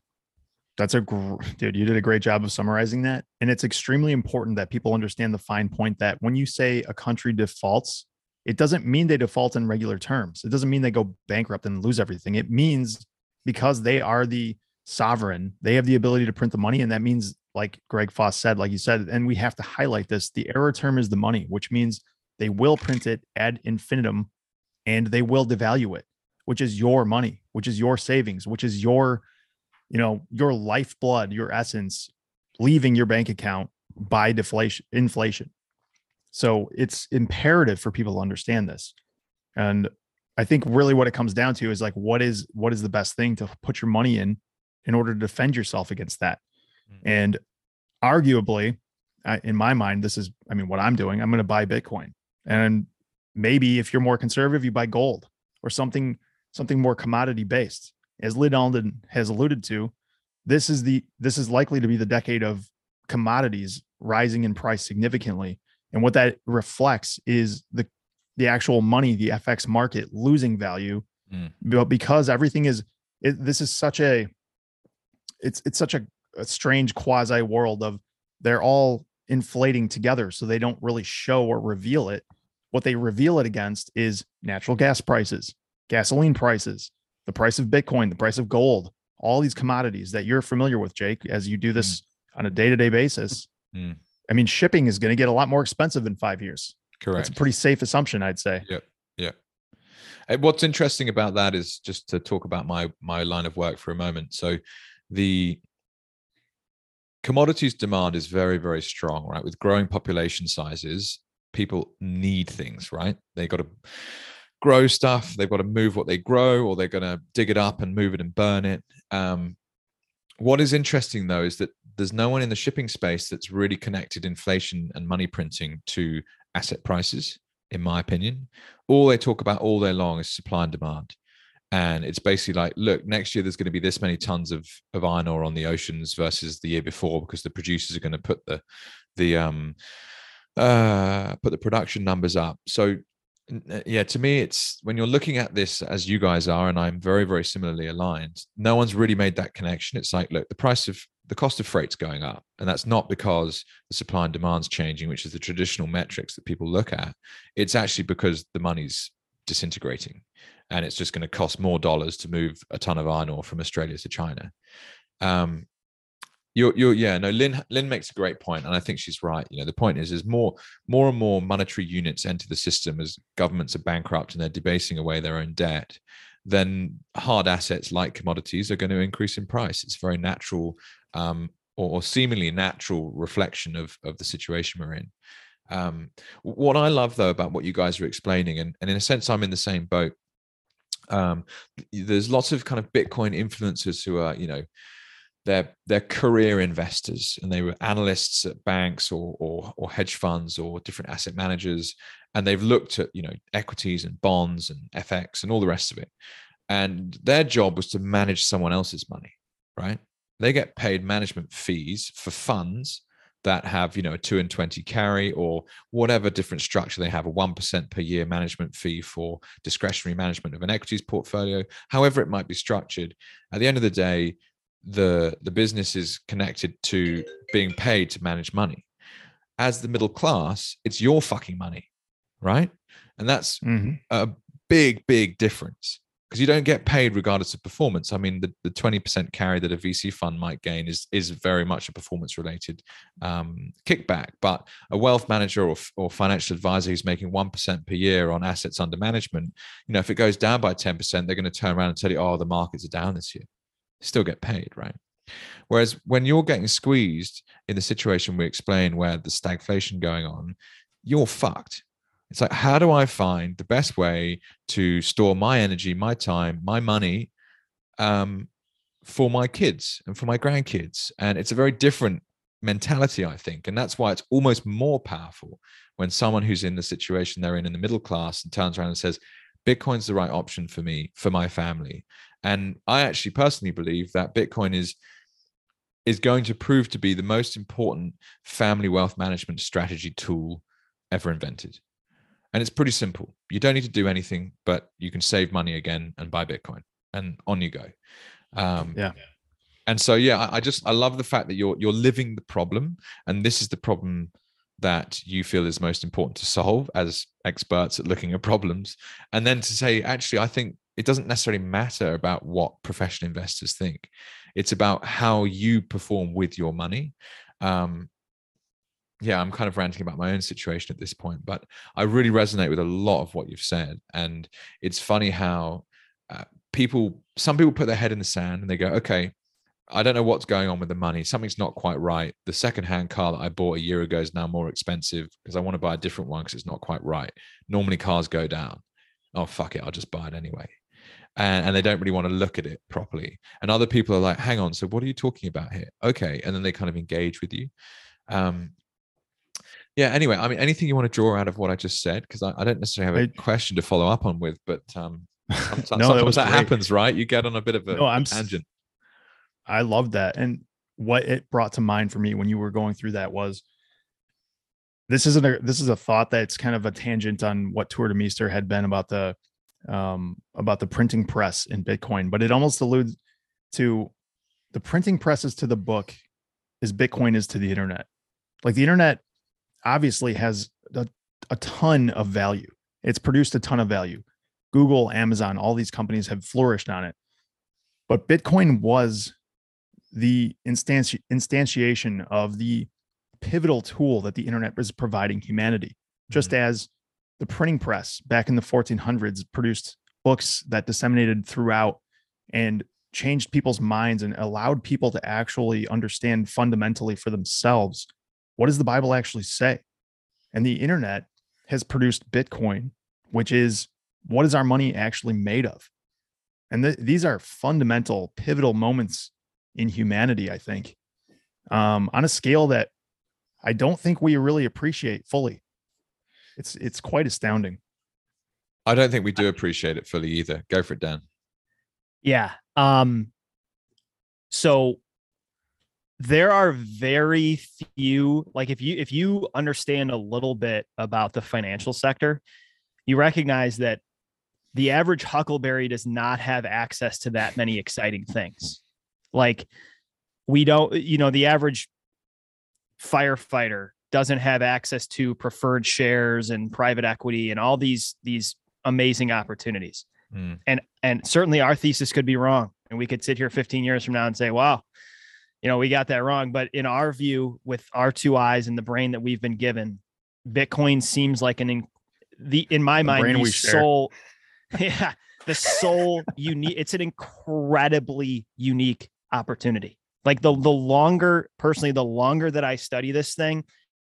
Dude, you did a great job of summarizing that. And it's extremely important that people understand the fine point that when you say a country defaults, it doesn't mean they default in regular terms. It doesn't mean they go bankrupt and lose everything. It means because they are the sovereign, they have the ability to print the money. And that means, like Greg Foss said, like you said, and we have to highlight this, the error term is the money, which means they will print it ad infinitum and they will devalue it, which is your money, which is your savings, which is your, your lifeblood, your essence, leaving your bank account by inflation. So it's imperative for people to understand this. And I think really what it comes down to is like, what is the best thing to put your money in order to defend yourself against that? And arguably, in my mind, what I'm doing, I'm going to buy Bitcoin. And maybe if you're more conservative, you buy gold or something more commodity based. As Lyn Alden has alluded to, this is likely to be the decade of commodities rising in price significantly. And what that reflects is the actual money, the FX market losing value, but because everything it's such a strange quasi world of they're all inflating together. So they don't really show or reveal it. What they reveal it against is natural gas prices, gasoline prices, the price of Bitcoin, the price of gold, all these commodities that you're familiar with, Jake, as you do this on a day-to-day basis. I mean, shipping is going to get a lot more expensive in 5 years. Correct. That's a pretty safe assumption, I'd say. Yep. And what's interesting about that is, just to talk about my line of work for a moment. So the commodities demand is very, very strong, right? With growing population sizes, people need things, right? They got to grow stuff. They've got to move what they grow, or they're going to dig it up and move it and burn it. What is interesting, though, is that there's no one in the shipping space that's really connected inflation and money printing to asset prices, in my opinion. All they talk about all day long is supply and demand. And it's basically like, look, next year there's going to be this many tons of iron ore on the oceans versus the year before, because the producers are going to put the production numbers up. So yeah, to me, it's when you're looking at this as you guys are, and I'm very, very similarly aligned, no one's really made that connection. It's like, look, the cost of freight's going up, and that's not because the supply and demand's changing, which is the traditional metrics that people look at. It's actually because the money's disintegrating, and it's just going to cost more dollars to move a ton of iron ore from Australia to China. Lyn makes a great point, and I think she's right. The point is more and more monetary units enter the system as governments are bankrupt and they're debasing away their own debt. Then hard assets like commodities are going to increase in price. It's very natural, or seemingly natural reflection of the situation we're in. What I love, though, about what you guys are explaining, and in a sense, I'm in the same boat. There's lots of kind of Bitcoin influencers who are, they're career investors, and they were analysts at banks or hedge funds or different asset managers, and they've looked at equities and bonds and FX and all the rest of it, and their job was to manage someone else's money, right? They get paid management fees for funds that have a 2 and 20 carry, or whatever different structure they have, a 1% per year management fee for discretionary management of an equities portfolio, however it might be structured. At the end of the day, the business is connected to being paid to manage money. As the middle class, it's your fucking money, right? And that's a big difference, because you don't get paid regardless of performance. I mean, the 20% carry that a VC fund might gain is very much a performance related kickback. But a wealth manager or financial advisor who's making 1% per year on assets under management, if it goes down by 10%, they're going to turn around and tell you, oh, the markets are down this year. Still get paid, right? Whereas when you're getting squeezed in the situation we explain, where there's stagflation going on, you're fucked. It's like, how do I find the best way to store my energy, my time, my money for my kids and for my grandkids? And it's a very different mentality, I think. And that's why it's almost more powerful when someone who's in the situation they're in the middle class, and turns around and says, Bitcoin's the right option for me, for my family. And I actually personally believe that Bitcoin is going to prove to be the most important family wealth management strategy tool ever invented. And it's pretty simple. You don't need to do anything, but you can save money again and buy Bitcoin, and on you go. And so, I love the fact that you're living the problem, and this is the problem that you feel is most important to solve as experts at looking at problems. And then to say, actually, I think it doesn't necessarily matter about what professional investors think. It's about how you perform with your money. I'm kind of ranting about my own situation at this point, but I really resonate with a lot of what you've said. And it's funny how some people put their head in the sand and they go, okay, I don't know what's going on with the money. Something's not quite right. The secondhand car that I bought a year ago is now more expensive because I want to buy a different one because it's not quite right. Normally cars go down. Oh, fuck it. I'll just buy it anyway. And they don't really want to look at it properly. And other people are like, hang on, so what are you talking about here? Okay. And then they kind of engage with you. Yeah, anyway, I mean, anything you want to draw out of what I just said? Because I don't necessarily have a question to follow up on with, but sometimes that happens, right? You get on a bit of a tangent. I love that. And what it brought to mind for me when you were going through that was this is a thought that's kind of a tangent on what Tour de Meester had been about the printing press in Bitcoin, but it almost alludes to the printing presses to the book as Bitcoin is to the internet. Like the internet obviously has a ton of value. It's produced a ton of value. Google, Amazon, all these companies have flourished on it. But Bitcoin was the instantiation of the pivotal tool that the internet is providing humanity, just as the printing press back in the 1400s produced books that disseminated throughout and changed people's minds and allowed people to actually understand fundamentally for themselves, what does the Bible actually say? And the internet has produced Bitcoin, which is, what is our money actually made of? And these are fundamental, pivotal moments in humanity, I think, on a scale that I don't think we really appreciate fully. It's quite astounding. I don't think we do appreciate it fully either. Go for it, Dan. Yeah. So there are very few, like if you understand a little bit about the financial sector, you recognize that the average huckleberry does not have access to that many exciting things. Like we don't, the average firefighter doesn't have access to preferred shares and private equity and all these amazing opportunities. And certainly our thesis could be wrong. And we could sit here 15 years from now and say, wow, we got that wrong. But in our view, with our two eyes and the brain that we've been given, Bitcoin seems like in my mind, the soul, the soul unique. It's an incredibly unique opportunity. Like the longer that I study this thing,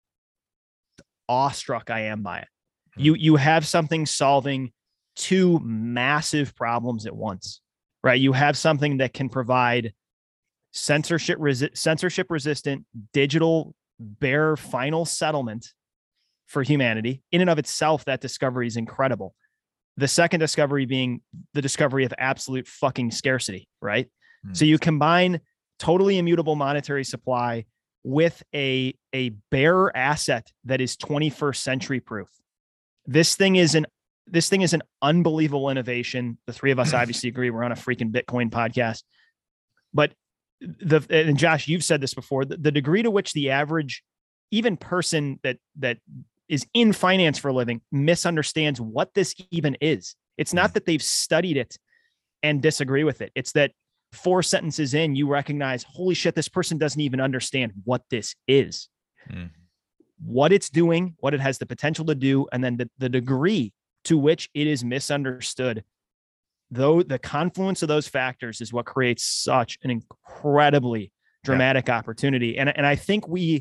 awestruck I am by it. You have something solving two massive problems at once, right? You have something that can provide censorship resistant digital bare final settlement for humanity. In and of itself, that discovery is incredible. The second discovery being the discovery of absolute fucking scarcity, right? So you combine totally immutable monetary supply with a bare asset that is 21st century proof. This thing is an unbelievable innovation. The three of us obviously agree. We're on a freaking Bitcoin podcast. But and Josh, you've said this before, the degree to which the average even person that is in finance for a living misunderstands what this even is. It's not that they've studied it and disagree with it. It's that 4 sentences in, you recognize, holy shit, this person doesn't even understand what this is, what it's doing, what it has the potential to do, and then the degree to which it is misunderstood. Though the confluence of those factors is what creates such an incredibly dramatic opportunity. And I think we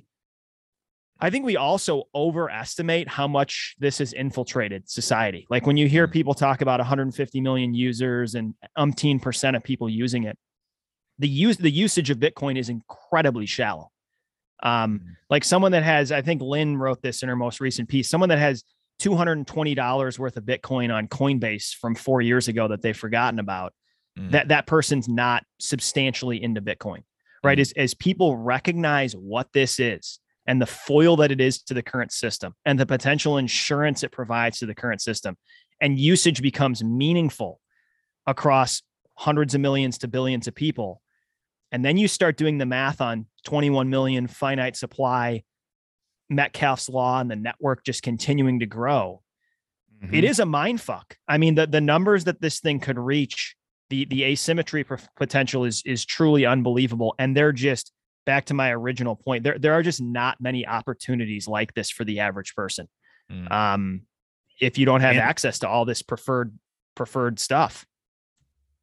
also overestimate how much this has infiltrated society. Like when you hear people talk about 150 million users and umpteen% of people using it, the usage of Bitcoin is incredibly shallow. Like someone that has, I think Lynn wrote this in her most recent piece, someone that has $220 worth of Bitcoin on Coinbase from 4 years ago that they've forgotten about, that person's not substantially into Bitcoin, right? As people recognize what this is, and the foil that it is to the current system and the potential insurance it provides to the current system, and usage becomes meaningful across hundreds of millions to billions of people. And then you start doing the math on 21 million finite supply, Metcalfe's law, and the network just continuing to grow. It is a mind fuck. I mean, the numbers that this thing could reach, the asymmetry potential is truly unbelievable. And they're just, back to my original point, there are just not many opportunities like this for the average person. If you don't have access to all this preferred stuff.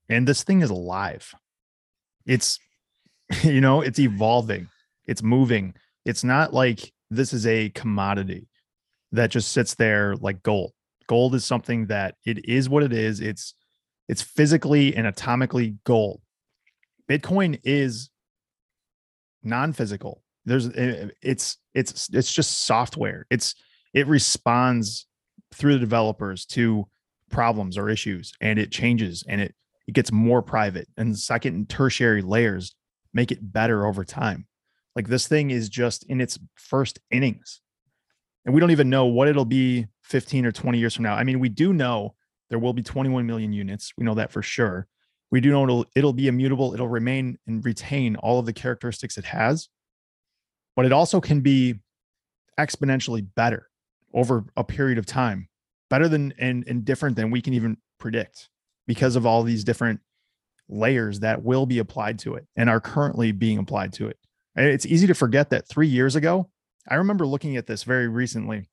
And this thing is alive. It's, it's evolving, it's moving. It's not like this is a commodity that just sits there like gold. Gold is something that it is what it is. It's physically and atomically gold. Bitcoin is non-physical. It's just software. It responds through the developers to problems or issues, and it changes, and it gets more private, and second and tertiary layers make it better over time. Like, this thing is just in its first innings, and we don't even know what it'll be 15 or 20 years from now. I mean, we do know there will be 21 million units. We know that for sure. We do know it'll be immutable. It'll remain and retain all of the characteristics it has, but it also can be exponentially better over a period of time, better than and different than we can even predict, because of all these different layers that will be applied to it and are currently being applied to it. And it's easy to forget that 3 years ago, I remember looking at this very recently.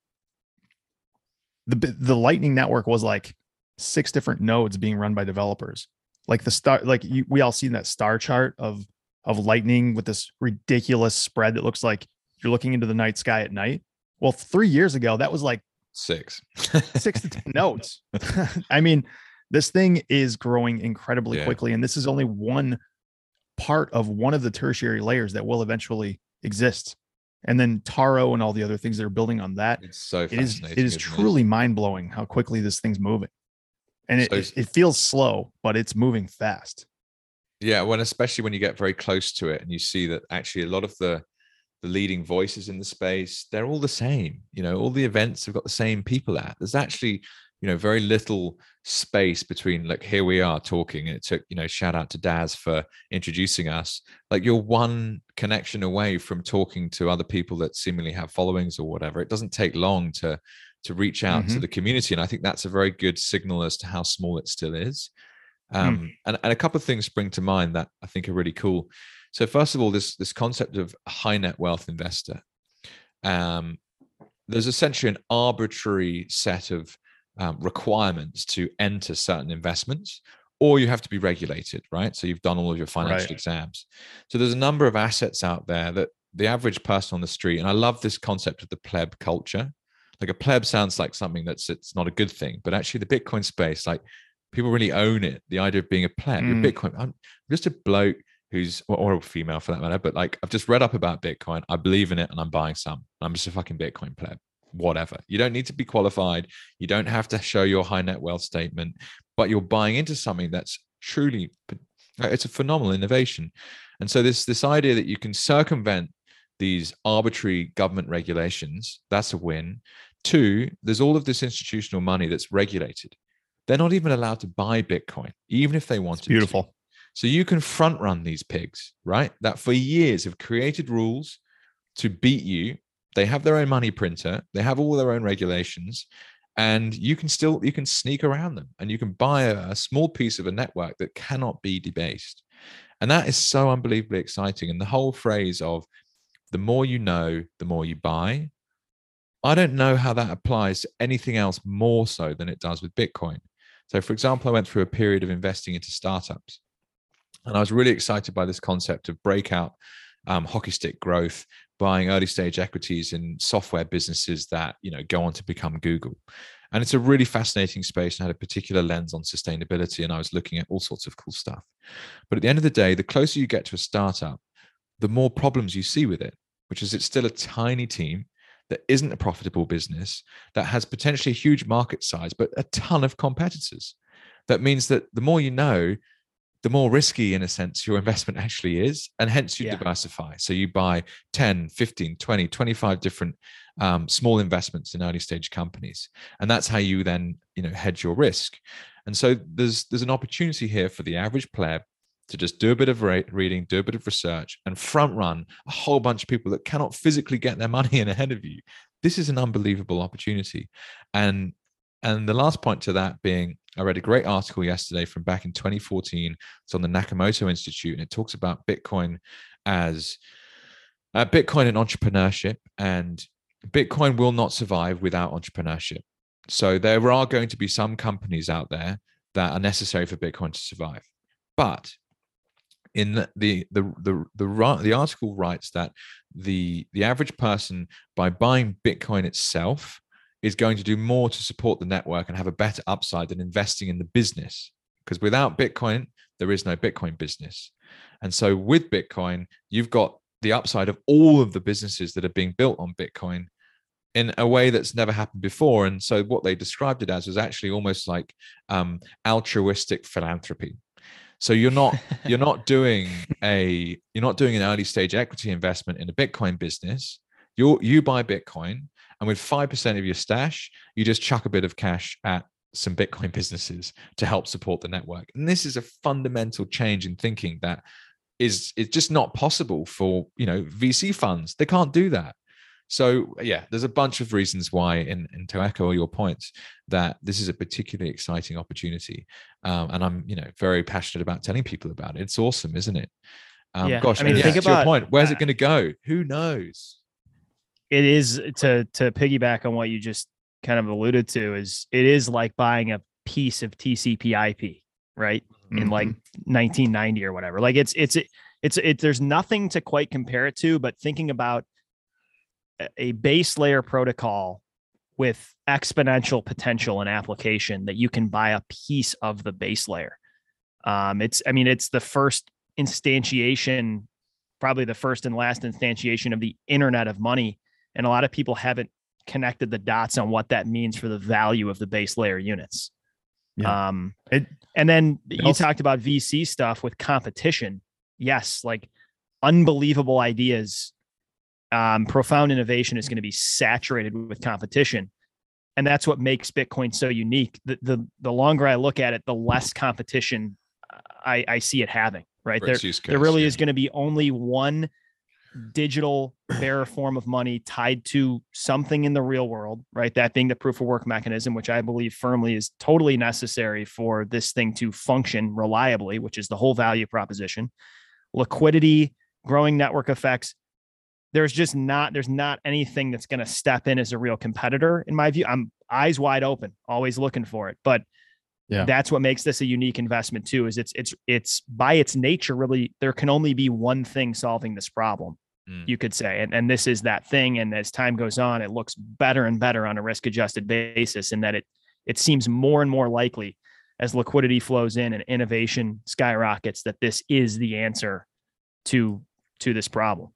The Lightning Network was like 6 different nodes being run by developers. Like we all seen that star chart of Lightning with this ridiculous spread that looks like you're looking into the night sky at night. Well, 3 years ago, that was like 6 to 10 nodes. I mean, this thing is growing incredibly quickly, and this is only one part of one of the tertiary layers that will eventually exist. And then Taro and all the other things that are building on that. It's so fascinating. It is truly mind-blowing how quickly this thing's moving. And it feels slow, but it's moving fast. Yeah, especially when you get very close to it and you see that actually a lot of the leading voices in the space, they're all the same. All the events have got the same people at. There's actually, very little space between, like, here we are talking, and it took, shout out to Daz for introducing us. Like, you're one connection away from talking to other people that seemingly have followings or whatever. It doesn't take long to reach out to the community. And I think that's a very good signal as to how small it still is. And a couple of things spring to mind that I think are really cool. So first of all, this concept of a high net wealth investor. There's essentially an arbitrary set of requirements to enter certain investments, or you have to be regulated, right? So you've done all of your financial exams. So there's a number of assets out there that the average person on the street, and I love this concept of the pleb culture. Like, a pleb sounds like something it's not a good thing, but actually the Bitcoin space, like, people really own it. The idea of being a pleb, you're Bitcoin. I'm just a bloke or a female for that matter, but like, I've just read up about Bitcoin. I believe in it and I'm buying some. I'm just a fucking Bitcoin pleb, whatever. You don't need to be qualified. You don't have to show your high net wealth statement, but you're buying into something that's truly, it's a phenomenal innovation. And so this idea that you can circumvent these arbitrary government regulations, that's a win. 2, there's all of this institutional money that's regulated. They're not even allowed to buy Bitcoin, even if they wanted to. Beautiful. So you can front run these pigs, right? That for years have created rules to beat you. They have their own money printer. They have all their own regulations, and you can sneak around them, and you can buy a small piece of a network that cannot be debased. And that is so unbelievably exciting. And the whole phrase of the more you know, the more you buy, I don't know how that applies to anything else more so than it does with Bitcoin. So, for example, I went through a period of investing into startups, and I was really excited by this concept of breakout hockey stick growth, buying early stage equities in software businesses that, go on to become Google. And it's a really fascinating space, and had a particular lens on sustainability. And I was looking at all sorts of cool stuff. But at the end of the day, the closer you get to a startup, the more problems you see with it, which is it's still a tiny team that isn't a profitable business, that has potentially a huge market size, but a ton of competitors. That means that the more you know, the more risky, in a sense, your investment actually is. And hence you diversify. So you buy 10, 15, 20, 25 different small investments in early stage companies. And that's how you then, hedge your risk. And so there's an opportunity here for the average pleb to just do a bit of reading, do a bit of research, and front run a whole bunch of people that cannot physically get their money in ahead of you. This is an unbelievable opportunity. And the last point to that being, I read a great article yesterday from back in 2014. It's on the Nakamoto Institute, and it talks about Bitcoin as Bitcoin and entrepreneurship. And Bitcoin will not survive without entrepreneurship. So there are going to be some companies out there that are necessary for Bitcoin to survive. But in the article writes that the average person, by buying Bitcoin itself, is going to do more to support the network and have a better upside than investing in the business. Because without Bitcoin, there is no Bitcoin business. And so with Bitcoin, you've got the upside of all of the businesses that are being built on Bitcoin in a way that's never happened before. And so what they described it as was actually almost like altruistic philanthropy. So you're not doing an early stage equity investment in a Bitcoin business. You buy Bitcoin, and with 5% of your stash, you just chuck a bit of cash at some Bitcoin businesses to help support the network. And this is a fundamental change in thinking that it's just not possible for VC funds. They can't do that. So yeah, there's a bunch of reasons why, and to echo all your points, that this is a particularly exciting opportunity, and I'm very passionate about telling people about it. It's awesome, isn't it? Gosh, I mean, think about your point. Where's it going to go? Who knows? It is to piggyback on what you just kind of alluded to. It is like buying a piece of TCP/IP, right? In like 1990 or whatever. Like it's there's nothing to quite compare it to, but thinking about a base layer protocol with exponential potential and application that you can buy a piece of the base layer. It's the first instantiation, probably the first and last instantiation of the internet of money. And a lot of people haven't connected the dots on what that means for the value of the base layer units. Yeah. And then you talked about VC stuff with competition. Yes. Like unbelievable ideas. Profound innovation is going to be saturated with competition. And that's what makes Bitcoin so unique. The longer I look at it, the less competition I see it having, right? There really is going to be only one digital bearer form of money tied to something in the real world, right? That being the proof of work mechanism, which I believe firmly is totally necessary for this thing to function reliably, which is the whole value proposition. Liquidity, growing network effects. There's not anything that's going to step in as a real competitor. In my view, I'm eyes wide open, always looking for it. But yeah, that's what makes this a unique investment too, is it's by its nature, really, there can only be one thing solving this problem, you could say. And this is that thing. And as time goes on, it looks better and better on a risk adjusted basis, and that it seems more and more likely as liquidity flows in and innovation skyrockets that this is the answer to this problem.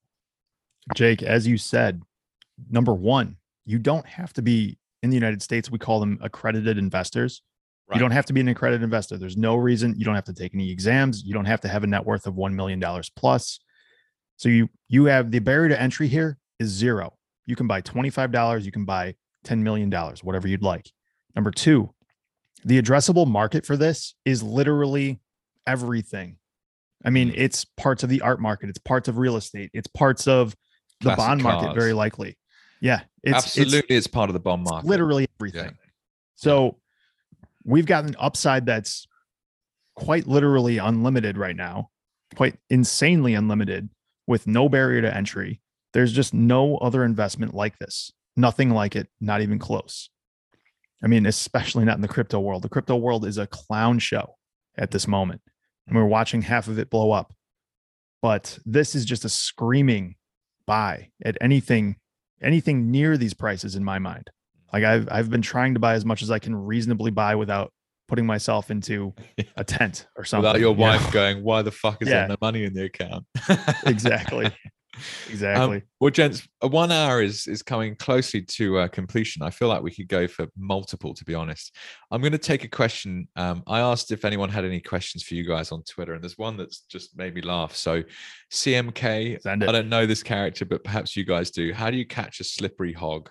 Jake, as you said, number one, you don't have to be in the United States. We call them accredited investors. Right. You don't have to be an accredited investor. There's no reason. You don't have to take any exams. You don't have to have a net worth of $1 million plus. So you have the barrier to entry here is zero. You can buy $25. You can buy $10 million, whatever you'd like. Number two, the addressable market for this is literally everything. I mean, it's parts of the art market. It's parts of real estate. It's parts of the classic bond market, cars. Very likely. Yeah. It's part of the bond market. Literally everything. Yeah. So we've got an upside that's quite literally unlimited right now, quite insanely unlimited, with no barrier to entry. There's just no other investment like this. Nothing like it, not even close. I mean, especially not in the crypto world. The crypto world is a clown show at this moment. And we're watching half of it blow up. But this is just a screaming buy at anything near these prices in my mind. Like I've been trying to buy as much as I can reasonably buy without putting myself into a tent or something. Without your wife going, why the fuck is there no money in the account? Exactly. Well, gents, 1 hour is coming closely to completion. I feel like we could go for multiple, to be honest. I'm going to take a question. I asked if anyone had any questions for you guys on Twitter, and there's one that's just made me laugh. So CMK, I don't know this character, but perhaps you guys do. How do you catch a slippery hog?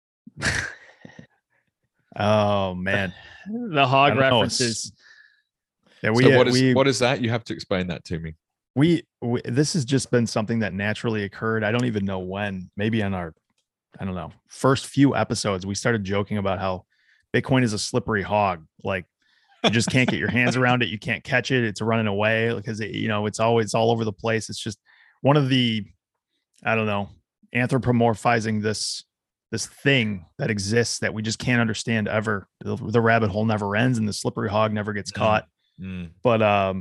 Oh man, the hog references. Yeah, so what is that? You have to explain that to me. This has just been something that naturally occurred. I don't even know when. Maybe on our, I don't know, first few episodes, we started joking about how Bitcoin is a slippery hog. Like you just can't get your hands around it. You can't catch it. It's running away because it's always all over the place. It's just one of the, I don't know, anthropomorphizing this thing that exists that we just can't understand ever. The rabbit hole never ends and the slippery hog never gets caught. But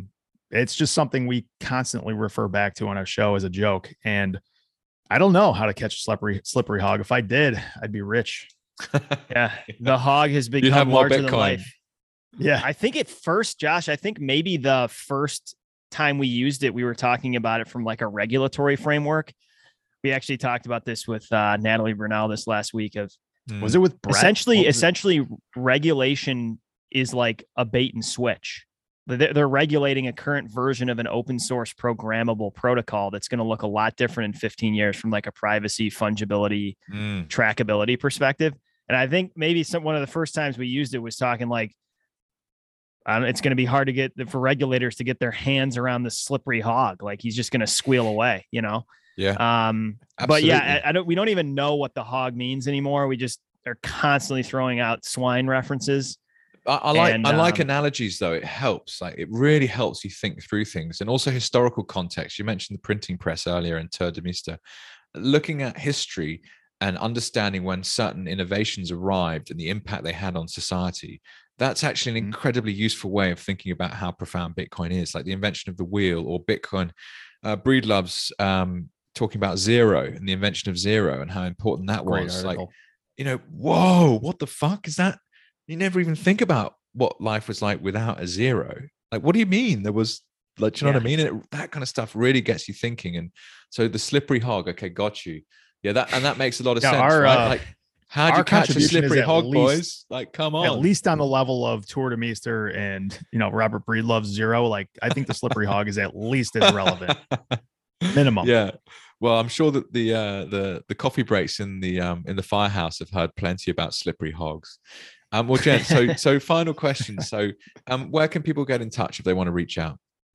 it's just something we constantly refer back to on our show as a joke. And I don't know how to catch a slippery hog. If I did, I'd be rich. Yeah. The hog has You'd become have more larger than Bitcoin. life. Yeah. I think at first, Josh, I think maybe the first time we used it, we were talking about it from like a regulatory framework. We actually talked about this with Natalie Bernal this last week of Was it with Brett? essentially regulation is like a bait and switch. They're regulating a current version of an open source programmable protocol that's going to look a lot different in 15 years from like a privacy, fungibility, trackability perspective. And I think maybe one of the first times we used it was talking like, it's going to be hard to get for regulators to get their hands around the slippery hog. Like he's just going to squeal away, you know? Yeah. But yeah, we don't even know what the hog means anymore. We just are constantly throwing out swine references. I like analogies though. It helps. Like it really helps you think through things, and also historical context. You mentioned the printing press earlier in Tour de Mister. Looking at history and understanding when certain innovations arrived and the impact they had on society. That's actually an incredibly useful way of thinking about how profound Bitcoin is. Like the invention of the wheel or Bitcoin. Breedlove's talking about zero and the invention of zero and how important that was. Like, whoa, what the fuck is that? You never even think about what life was like without a zero. Like, what do you mean? There was, like, do you know what I mean? That kind of stuff really gets you thinking. And so the slippery hog, okay, got you. Yeah, that makes a lot of sense, right? Like, how'd you catch a slippery hog, boys? Like, come on. At least on the level of Tour de Mister and, Robert Breedlove's zero. Like, I think the slippery hog is at least as relevant. Minimum. Yeah. Well, I'm sure that the coffee breaks in the firehouse have heard plenty about slippery hogs. Well, Jen, so final question. So, where can people get in touch if they want to reach out?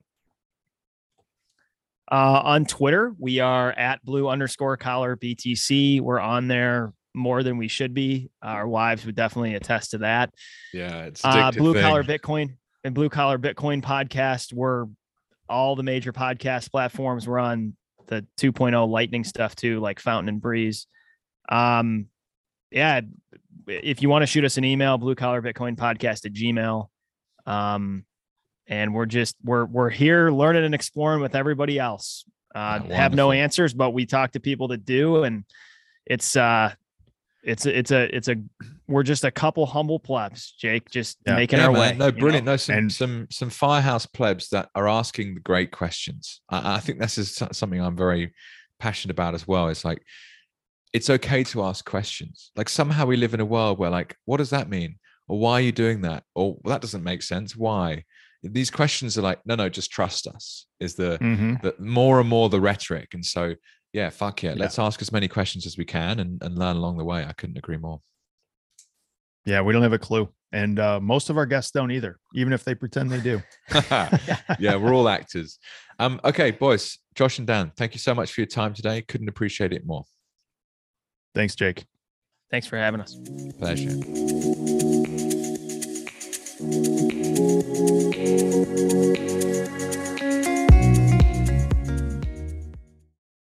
On Twitter, we are at blue_collar BTC. We're on there more than we should be. Our wives would definitely attest to that. Yeah, it's Blue Collar Bitcoin and Blue Collar Bitcoin podcast. We're all the major podcast platforms. We're on the 2.0 Lightning stuff too, like Fountain and Breeze. Yeah. If you want to shoot us an email, bluecollarbitcoinpodcast@gmail. And we're here learning and exploring with everybody else. Have no answers, but we talk to people that do. And we're just a couple humble plebs, Jake, just making our way. No, brilliant. No, some firehouse plebs that are asking the great questions. I think this is something I'm very passionate about as well. It's like, it's okay to ask questions. Like somehow we live in a world where like, what does that mean? Or why are you doing that? Or well, that doesn't make sense. Why? These questions are like, no, just trust us is the more and more the rhetoric. And so, yeah, fuck yeah. Let's ask as many questions as we can and learn along the way. I couldn't agree more. Yeah, we don't have a clue. And most of our guests don't either, even if they pretend they do. Yeah, we're all actors. Okay, boys, Josh and Dan, thank you so much for your time today. Couldn't appreciate it more. Thanks, Jake. Thanks for having us. Pleasure.